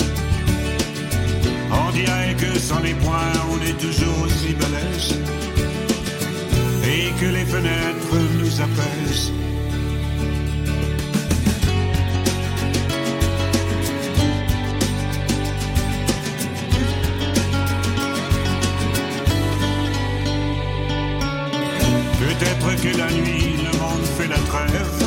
Speaker 1: On dirait que sans les poings on est toujours aussi balèze et que les fenêtres nous apaisent. Peut-être que la nuit, le monde fait la trêve.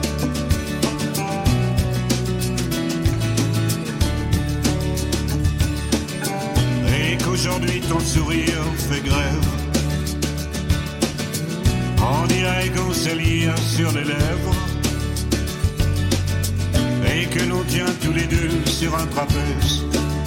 Speaker 1: Et qu'aujourd'hui ton sourire fait grève. On dirait qu'on se lie sur les lèvres et que l'on tient tous les deux sur un trapèze.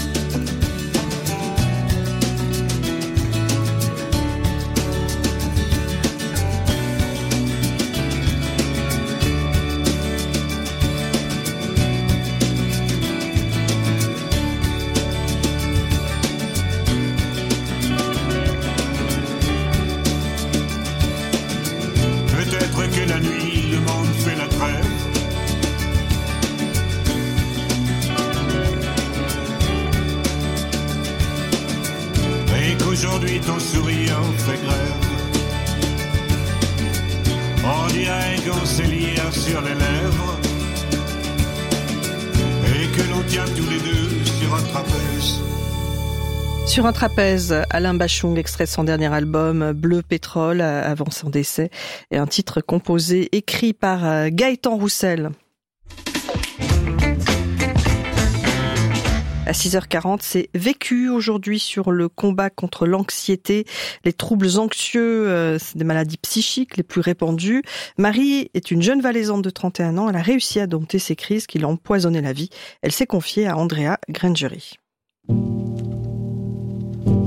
Speaker 1: Aujourd'hui ton sourire fait grève. On dirait qu'on s'est lié sur les lèvres et que l'on tient tous les deux sur un trapèze.
Speaker 6: Sur un trapèze, Alain Bachung, extrait de son dernier album Bleu Pétrole, avant son décès, et un titre composé, écrit par Gaëtan Roussel. À 6h40, c'est Vécu aujourd'hui sur le combat contre l'anxiété, les troubles anxieux, c'est des maladies psychiques les plus répandues. Marie est une jeune Valaisante de 31 ans. Elle a réussi à dompter ces crises qui l'ont empoisonné la vie. Elle s'est confiée à Andrea Grangerie.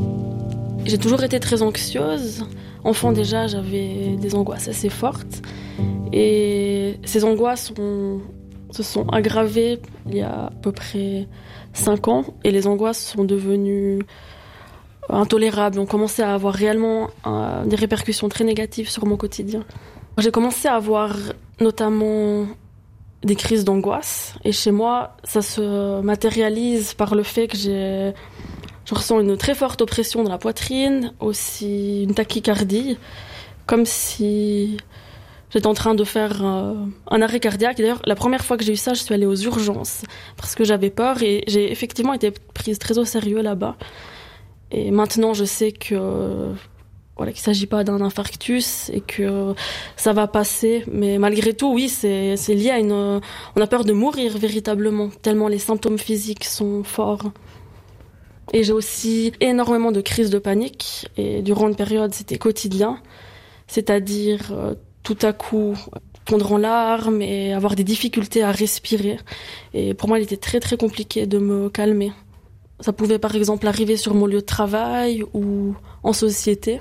Speaker 13: J'ai toujours été très anxieuse. Enfant déjà, j'avais des angoisses assez fortes. Et ces angoisses se sont aggravées il y a à peu près 5 ans et les angoisses sont devenues intolérables. On commençait à avoir réellement des répercussions très négatives sur mon quotidien. J'ai commencé à avoir notamment des crises d'angoisse et chez moi, ça se matérialise par le fait que je ressens une très forte oppression dans la poitrine, aussi une tachycardie, comme si j'étais en train de faire un arrêt cardiaque. Et d'ailleurs, la première fois que j'ai eu ça, je suis allée aux urgences parce que j'avais peur et j'ai effectivement été prise très au sérieux là-bas. Et maintenant, je sais qu'il ne s'agit pas d'un infarctus et que ça va passer. Mais malgré tout, oui, c'est lié à on a peur de mourir véritablement, tellement les symptômes physiques sont forts. Et j'ai aussi énormément de crises de panique. Et durant une période, c'était quotidien. C'est-à-dire, tout à coup, fondre en larmes et avoir des difficultés à respirer. Et pour moi, il était très, très compliqué de me calmer. Ça pouvait, par exemple, arriver sur mon lieu de travail ou en société.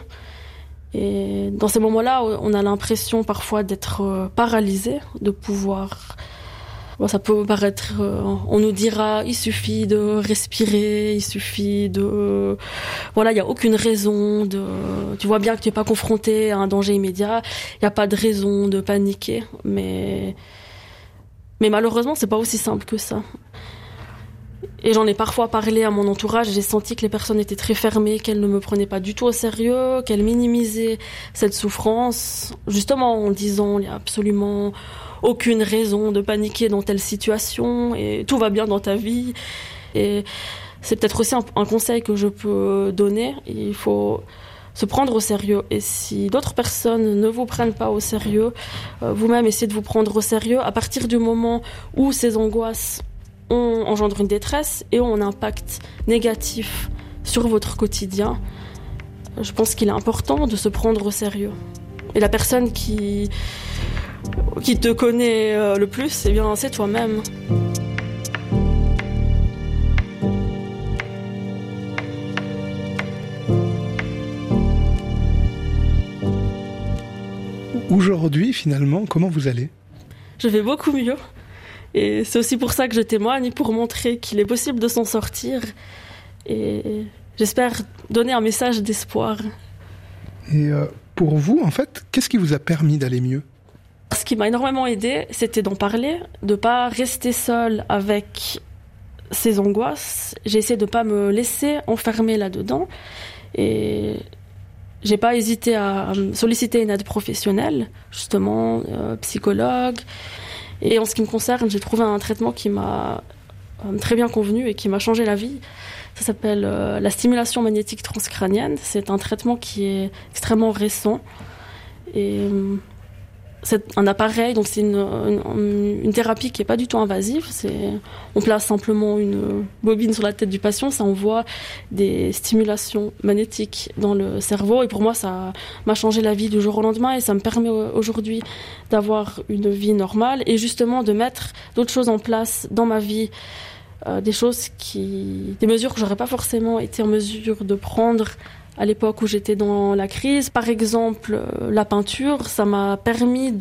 Speaker 13: Et dans ces moments-là, on a l'impression parfois d'être paralysé, de pouvoir... Bon, ça peut paraître... on nous dira, il suffit de respirer, il suffit de... Voilà, il n'y a aucune raison de... Tu vois bien que tu n'es pas confronté à un danger immédiat, il n'y a pas de raison de paniquer, mais malheureusement, c'est pas aussi simple que ça. Et j'en ai parfois parlé à mon entourage et j'ai senti que les personnes étaient très fermées, qu'elles ne me prenaient pas du tout au sérieux, qu'elles minimisaient cette souffrance, justement en disant il n'y a absolument aucune raison de paniquer dans telle situation et tout va bien dans ta vie. Et c'est peut-être aussi un conseil que je peux donner, il faut se prendre au sérieux. Et si d'autres personnes ne vous prennent pas au sérieux, vous-même essayez de vous prendre au sérieux à partir du moment où ces angoisses engendre une détresse et ont un impact négatif sur votre quotidien. Je pense qu'il est important de se prendre au sérieux. Et la personne qui te connaît le plus, eh bien, c'est toi-même.
Speaker 14: Aujourd'hui, finalement, comment vous allez ?
Speaker 13: Je vais beaucoup mieux. Et c'est aussi pour ça que je témoigne, pour montrer qu'il est possible de s'en sortir. Et j'espère donner un message d'espoir.
Speaker 14: Et pour vous, en fait, qu'est-ce qui vous a permis d'aller mieux ?
Speaker 13: Ce qui m'a énormément aidé, c'était d'en parler, de ne pas rester seule avec ces angoisses. J'ai essayé de ne pas me laisser enfermer là-dedans. Et j'ai pas hésité à solliciter une aide professionnelle, justement, psychologue. Et en ce qui me concerne, j'ai trouvé un traitement qui m'a très bien convenu et qui m'a changé la vie. Ça s'appelle la stimulation magnétique transcrânienne. C'est un traitement qui est extrêmement récent. Et c'est un appareil, donc c'est une thérapie qui n'est pas du tout invasive. On place simplement une bobine sur la tête du patient, ça envoie des stimulations magnétiques dans le cerveau. Et pour moi, ça m'a changé la vie du jour au lendemain et ça me permet aujourd'hui d'avoir une vie normale et justement de mettre d'autres choses en place dans ma vie. Des mesures que j'aurais pas forcément été en mesure de prendre à l'époque où j'étais dans la crise. Par exemple, la peinture, ça m'a permis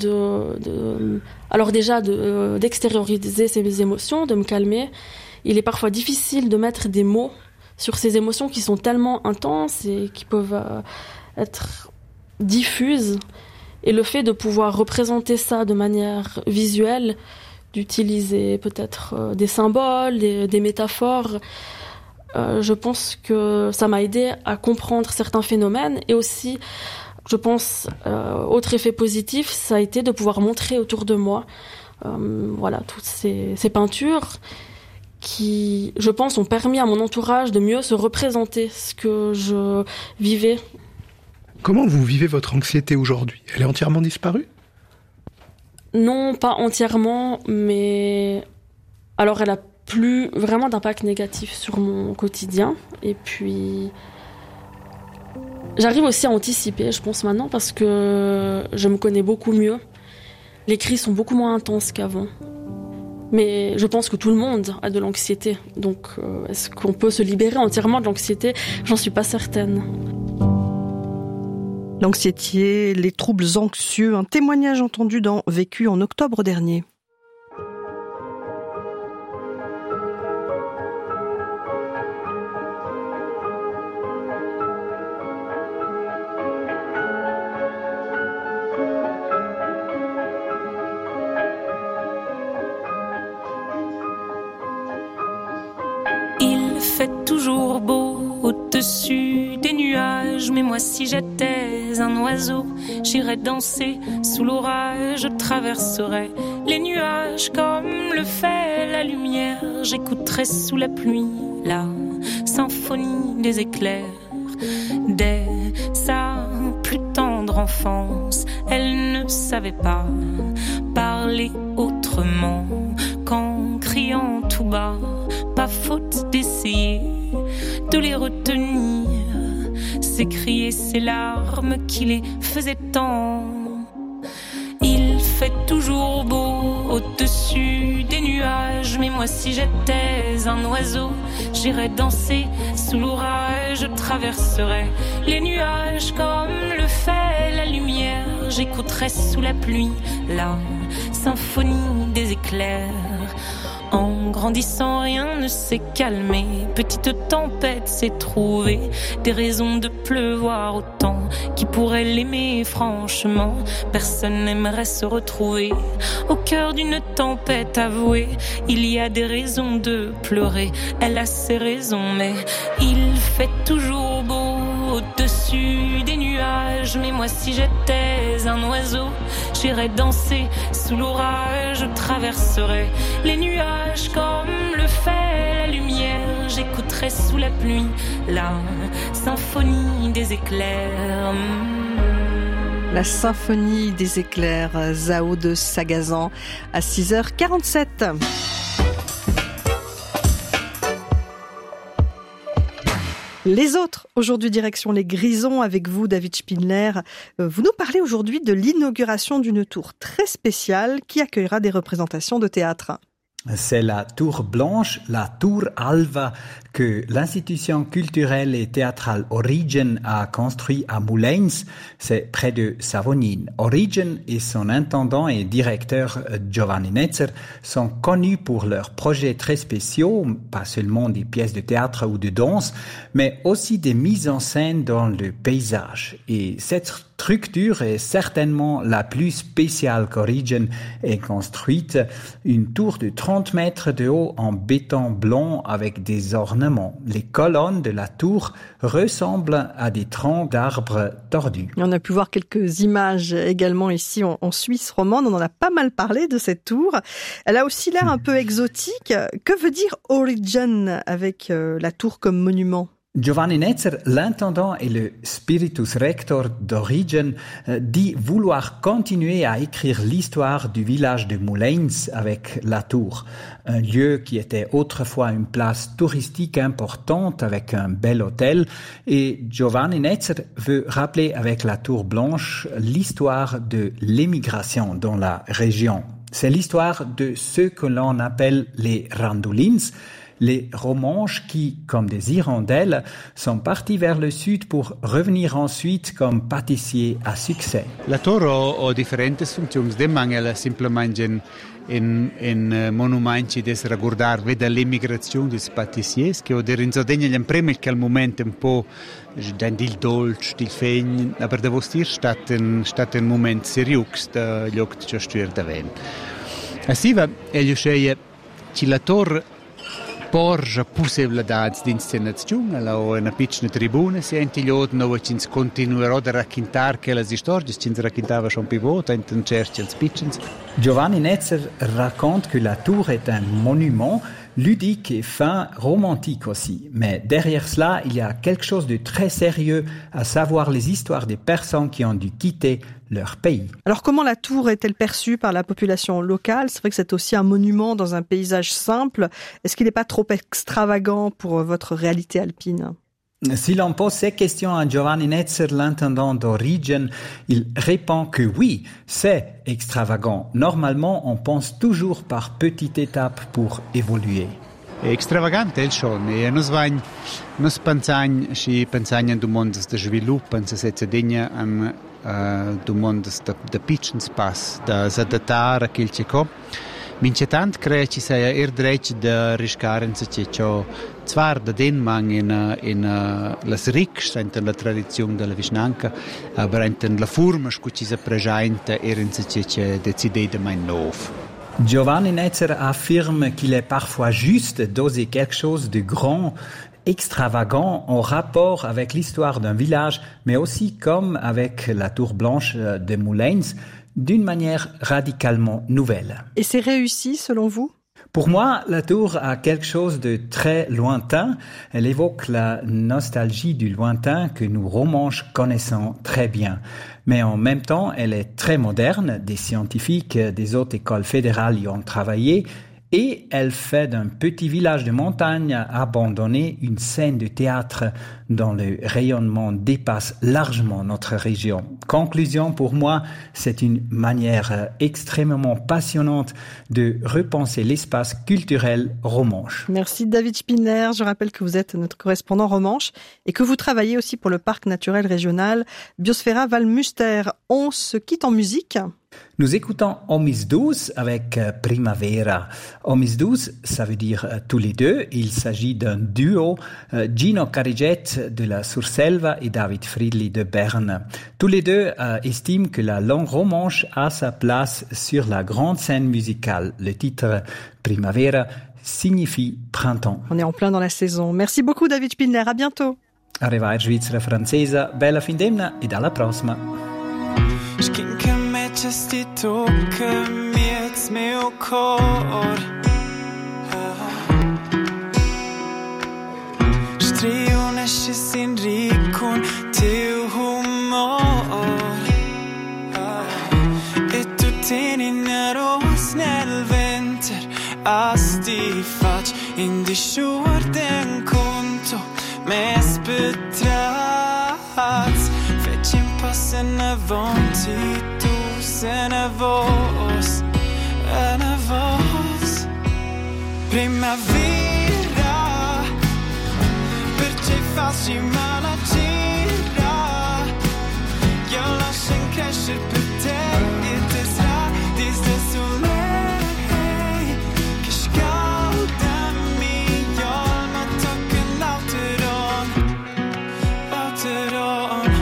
Speaker 13: d'extérioriser ces émotions, de me calmer. Il est parfois difficile de mettre des mots sur ces émotions qui sont tellement intenses et qui peuvent être diffuses. Et le fait de pouvoir représenter ça de manière visuelle, d'utiliser peut-être des symboles, des métaphores, je pense que ça m'a aidé à comprendre certains phénomènes et aussi, je pense, autre effet positif, ça a été de pouvoir montrer autour de moi toutes ces peintures qui, je pense, ont permis à mon entourage de mieux se représenter ce que je vivais.
Speaker 14: Comment vous vivez votre anxiété aujourd'hui ? Elle est entièrement disparue ?
Speaker 13: Non, pas entièrement, mais alors elle a plus vraiment d'impact négatif sur mon quotidien. Et puis, j'arrive aussi à anticiper, je pense maintenant, parce que je me connais beaucoup mieux. Les crises sont beaucoup moins intenses qu'avant. Mais je pense que tout le monde a de l'anxiété. Donc, est-ce qu'on peut se libérer entièrement de l'anxiété ? J'en suis pas certaine.
Speaker 6: L'anxiété, les troubles anxieux, un témoignage entendu dans Vécu en octobre dernier.
Speaker 15: Il fait toujours beau au-dessus des nuages, mais moi si j'étais un oiseau, j'irais danser sous l'orage, je traverserais les nuages comme le fait la lumière, j'écouterais sous la pluie la symphonie des éclairs. Dès sa plus tendre enfance, elle ne savait pas parler autrement qu'en criant tout bas. Pas faute d'essayer de les retenir, s'écrier ces larmes qui les faisaient tant. Il fait toujours beau au-dessus des nuages, mais moi si j'étais un oiseau, j'irais danser sous l'orage, je traverserais les nuages comme le fait la lumière, j'écouterais sous la pluie la symphonie des éclairs. En grandissant, rien ne s'est calmé. Petite tempête s'est trouvée des raisons de pleuvoir autant. Qui pourrait l'aimer franchement? Personne n'aimerait se retrouver au cœur d'une tempête avouée. Il y a des raisons de pleurer. Elle a ses raisons, mais il fait toujours beau au-dessus des nuages. Mais moi si j'étais un oiseau, j'irais danser sous l'orage, je traverserais les nuages comme le fait la lumière, j'écouterais sous la pluie la symphonie des éclairs.
Speaker 6: La symphonie des éclairs, Zao de Sagazan à 6h47. Les autres, aujourd'hui direction les Grisons avec vous, David Spindler. Vous nous parlez aujourd'hui de l'inauguration d'une tour très spéciale qui accueillera des représentations de théâtre.
Speaker 16: C'est la Tour Blanche, la Tour Alva, que l'institution culturelle et théâtrale Origen a construit à Moulins, c'est près de Savonine. Origen et son intendant et directeur Giovanni Netzer sont connus pour leurs projets très spéciaux, pas seulement des pièces de théâtre ou de danse, mais aussi des mises en scène dans le paysage. Et cette structure est certainement la plus spéciale qu'Origen ait construite, une tour de 30 mètres de haut en béton blanc avec des ornements. Les colonnes de la tour ressemblent à des troncs d'arbres tordus.
Speaker 6: On a pu voir quelques images également ici en Suisse romande. On en a pas mal parlé de cette tour. Elle a aussi l'air un peu exotique. Que veut dire Origen avec la tour comme monument ?
Speaker 16: Giovanni Netzer, l'intendant et le spiritus rector d'Origen, dit vouloir continuer à écrire l'histoire du village de Moulins avec la tour. Un lieu qui était autrefois une place touristique importante avec un bel hôtel. Et Giovanni Netzer veut rappeler avec la tour blanche l'histoire de l'émigration dans la région. C'est l'histoire de ceux que l'on appelle les Randolins, les Romanches qui, comme des hirondelles, sont partis vers le sud pour revenir ensuite comme pâtissiers à succès.
Speaker 17: La tour ha differenti funzioni, de mangel simplement in monumenti des riguardar veda l'emigrazione des pâtissiers che oder in Sardegna gli prima che al momento un po' il dolce, il fegn, ma per devostir stat un moment seriux da lloc che stuer da ven. Asiva egli sceie che la tour porge possibilità di inscenazione, la ho una piccola tribuna, senti gli odno, dove ci continuerò a raccontare che le storie ci raccontava schon pivot, in un cerchio piccins.
Speaker 16: Giovanni Netzer raconte que la tour est un monument ludique et fin, romantique aussi. Mais derrière cela, il y a quelque chose de très sérieux, à savoir les histoires des personnes qui ont dû quitter leur pays.
Speaker 6: Alors comment la tour est-elle perçue par la population locale ? C'est vrai que c'est aussi un monument dans un paysage simple. Est-ce qu'il n'est pas trop extravagant pour votre réalité alpine ?
Speaker 16: Si l'on pose ces questions à Giovanni Netzer, l'intendant d'Origen, il répond que oui, c'est extravagant. Normalement, on pense toujours par petites étapes pour évoluer.
Speaker 17: extravagante il schon. E nos pensagn du mondes de svilupp, se setze digna an du mondes de pitchen spas, da s'adattare a quel che co. Mincetant crea ci sei dretg de riscaren se che ciò zwar da den mang in las rics senten la tradizione della Vischnanca, aber enten la forma scu ci se presenta se che decide de mein nov.
Speaker 16: Giovanni Netzer affirme qu'il est parfois juste d'oser quelque chose de grand, extravagant en rapport avec l'histoire d'un village, mais aussi comme avec la Tour Blanche de Moulins, d'une manière radicalement nouvelle.
Speaker 6: Et c'est réussi selon vous ?
Speaker 16: Pour moi, la tour a quelque chose de très lointain. Elle évoque la nostalgie du lointain que nous Romanches connaissons très bien. Mais en même temps, elle est très moderne. Des scientifiques des hautes écoles fédérales y ont travaillé. Et elle fait d'un petit village de montagne abandonné une scène de théâtre dont le rayonnement dépasse largement notre région. Conclusion, pour moi, c'est une manière extrêmement passionnante de repenser l'espace culturel romanche.
Speaker 6: Merci David Spinner. Je rappelle que vous êtes notre correspondant romanche et que vous travaillez aussi pour le parc naturel régional Biosfera Val-Muster. On se quitte en musique.
Speaker 16: Nous écoutons Omis Douce avec Primavera. Omis Douce, ça veut dire tous les deux. Il s'agit d'un duo, Gino Carigette de la Surselva et David Friedli de Berne. Tous les deux estiment que la langue romanche a sa place sur la grande scène musicale. Le titre Primavera signifie printemps.
Speaker 6: On est en plein dans la saison. Merci beaucoup David Spindler, à bientôt.
Speaker 16: Arrivederci Svizzera francesa, bella fin d'emna e alla prossima.
Speaker 27: Just i tocca miets meu cor Striunesce sin ricon teu humor E tu tieni nero snäll vinter Asti fac in di skjorten konto Mest betrats Fetch passen avanti en a vos Primavera Perché farsi male a gira Io lascio crescere per te E te sarà di stesso lei Che scaldami Io ma tocca l'auteron L'auteron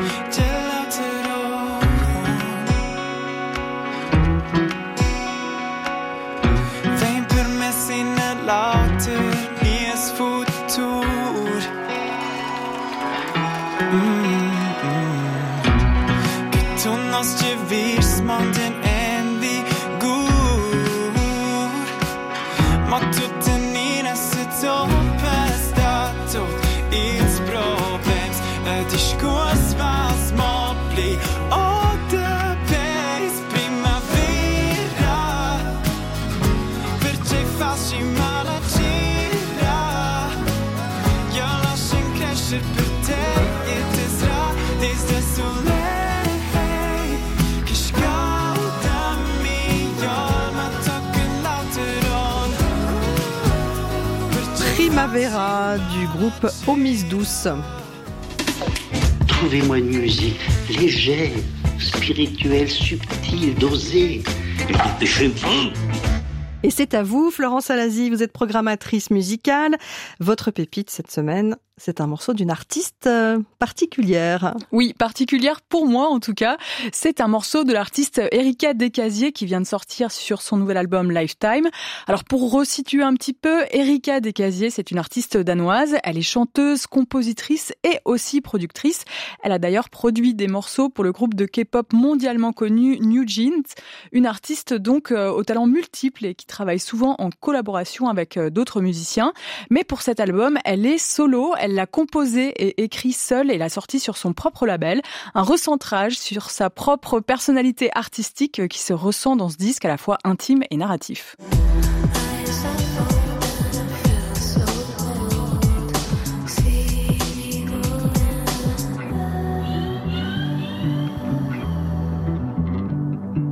Speaker 27: Lauter nies futur Che tu nos ci vis mountain en di gur Ma tu tenina se topestato Ins problems di scurs was mo pli O de pace primavera Perché farsi male per te e te sarà di stesso lei che scaldami io ma tocca l'auteron
Speaker 6: Primavera du groupe Omis Douce.
Speaker 18: Trouvez-moi une musique légère, spirituelle, subtile, dosée. Dépêchez-vous.
Speaker 6: Et c'est à vous, Florence Alazi, vous êtes programmatrice musicale. Votre pépite cette semaine, c'est un morceau d'une artiste particulière.
Speaker 19: Oui, particulière pour moi en tout cas. C'est un morceau de l'artiste Erika Descasiers qui vient de sortir sur son nouvel album Lifetime. Alors pour resituer un petit peu, Erika Descasiers, c'est une artiste danoise. Elle est chanteuse, compositrice et aussi productrice. Elle a d'ailleurs produit des morceaux pour le groupe de K-pop mondialement connu New Jeans. Une artiste donc aux talents multiples et qui travaille souvent en collaboration avec d'autres musiciens. Mais pour cet album, elle est solo. Elle l'a composé et écrit seule et l'a sorti sur son propre label. Un recentrage sur sa propre personnalité artistique qui se ressent dans ce disque à la fois intime et narratif.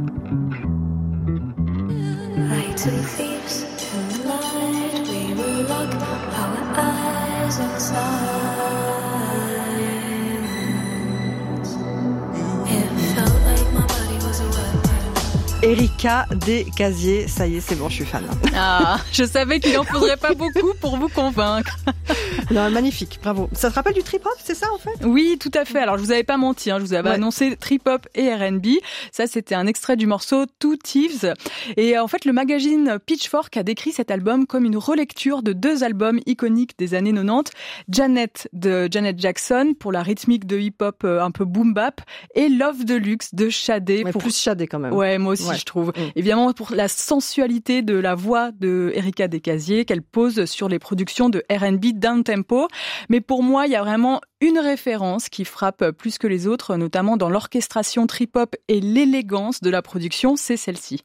Speaker 27: Two thieves in the night, we were
Speaker 6: Erika Descasiers. Ça y est, c'est bon, je suis fan.
Speaker 19: Ah, je savais qu'il n'en faudrait pas beaucoup pour vous convaincre.
Speaker 6: Non, magnifique, bravo. Ça te rappelle du trip-hop, c'est ça en fait?
Speaker 19: Oui, tout à fait. Alors, je vous avais pas menti, je vous avais annoncé trip-hop et R&B. Ça, c'était un extrait du morceau Two Thieves. Et en fait, le magazine Pitchfork a décrit cet album comme une relecture de 2 albums iconiques des années 90. Janet de Janet Jackson pour la rythmique de hip-hop un peu boom-bap et Love Deluxe de Shadé.
Speaker 6: Plus Shadé quand même.
Speaker 19: Ouais, moi aussi je trouve. Évidemment pour la sensualité de la voix de Erika Descasiers qu'elle pose sur les productions de R&B down-tempo. Mais pour moi, il y a vraiment une référence qui frappe plus que les autres, notamment dans l'orchestration trip-hop et l'élégance de la production, c'est celle-ci.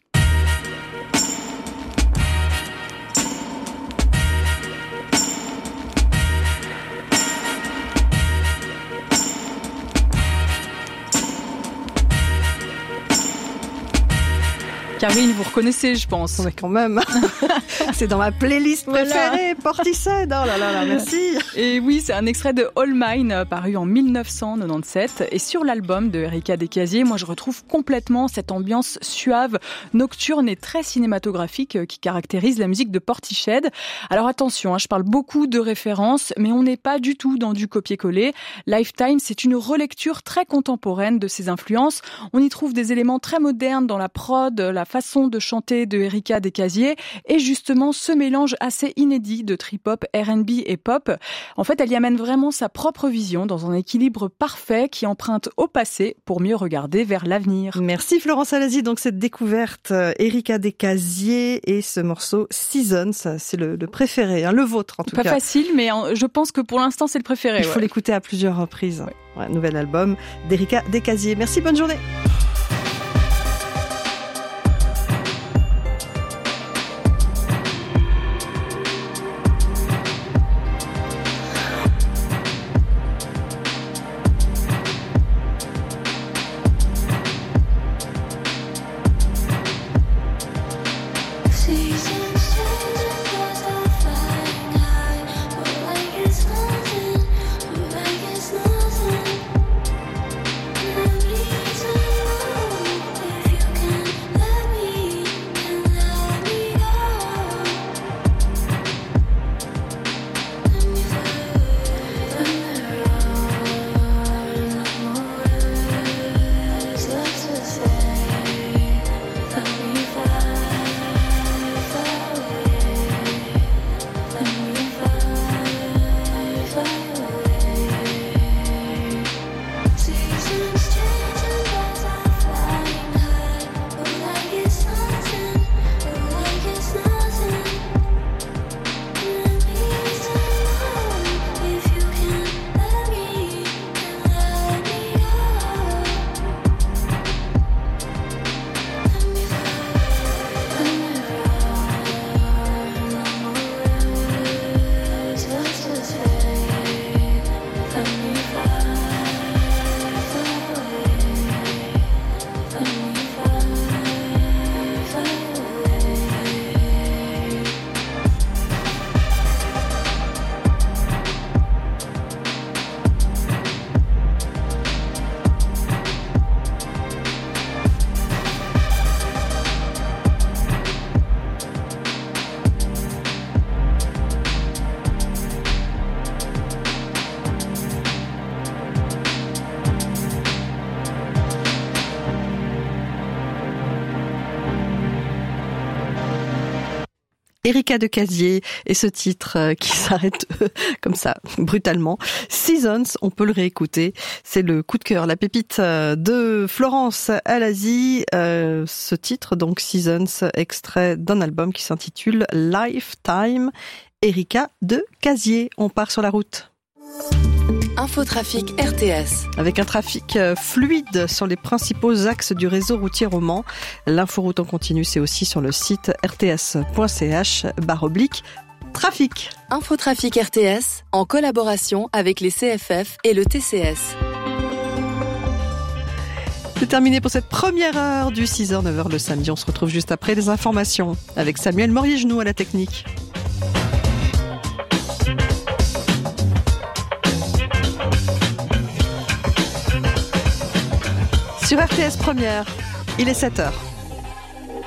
Speaker 19: Karine, vous reconnaissez, je pense.
Speaker 6: Ouais, quand même. C'est dans ma playlist préférée, Portishead. Oh là là là, merci.
Speaker 19: Et oui, c'est un extrait de All Mine, paru en 1997. Et sur l'album de Erika Descasiers, moi, je retrouve complètement cette ambiance suave, nocturne et très cinématographique qui caractérise la musique de Portishead. Alors attention, je parle beaucoup de références, mais on n'est pas du tout dans du copier-coller. Lifetime, c'est une relecture très contemporaine de ses influences. On y trouve des éléments très modernes dans la prod, la façon de chanter de Erika Descasiers et justement ce mélange assez inédit de trip-hop, R&B et pop. En fait, elle y amène vraiment sa propre vision dans un équilibre parfait qui emprunte au passé pour mieux regarder vers l'avenir.
Speaker 6: Merci Florence Alazi. Donc cette découverte, Erika Descasiers et ce morceau Seasons, c'est le préféré, le vôtre en tout cas.
Speaker 19: Pas facile, mais je pense que pour l'instant c'est le préféré.
Speaker 6: Il faut l'écouter à plusieurs reprises. Nouvel album d'Erika Descasiers. Merci, bonne journée. Erika Descasiers et ce titre qui s'arrête comme ça, brutalement. Seasons, on peut le réécouter. C'est le coup de cœur, la pépite de Florence Alazi. Ce titre, donc Seasons, extrait d'un album qui s'intitule Lifetime. Erika Descasiers. On part sur la route.
Speaker 20: Infotrafic RTS.
Speaker 6: Avec un trafic fluide sur les principaux axes du réseau routier roman. L'inforoute en continu, c'est aussi sur le site rts.ch/trafic.
Speaker 20: Infotrafic RTS, en collaboration avec les CFF et le TCS.
Speaker 6: C'est terminé pour cette première heure du 6h-9h le samedi. On se retrouve juste après les informations avec Samuel Morier-Genoux à la technique. Sur RTS Première, il est 7h.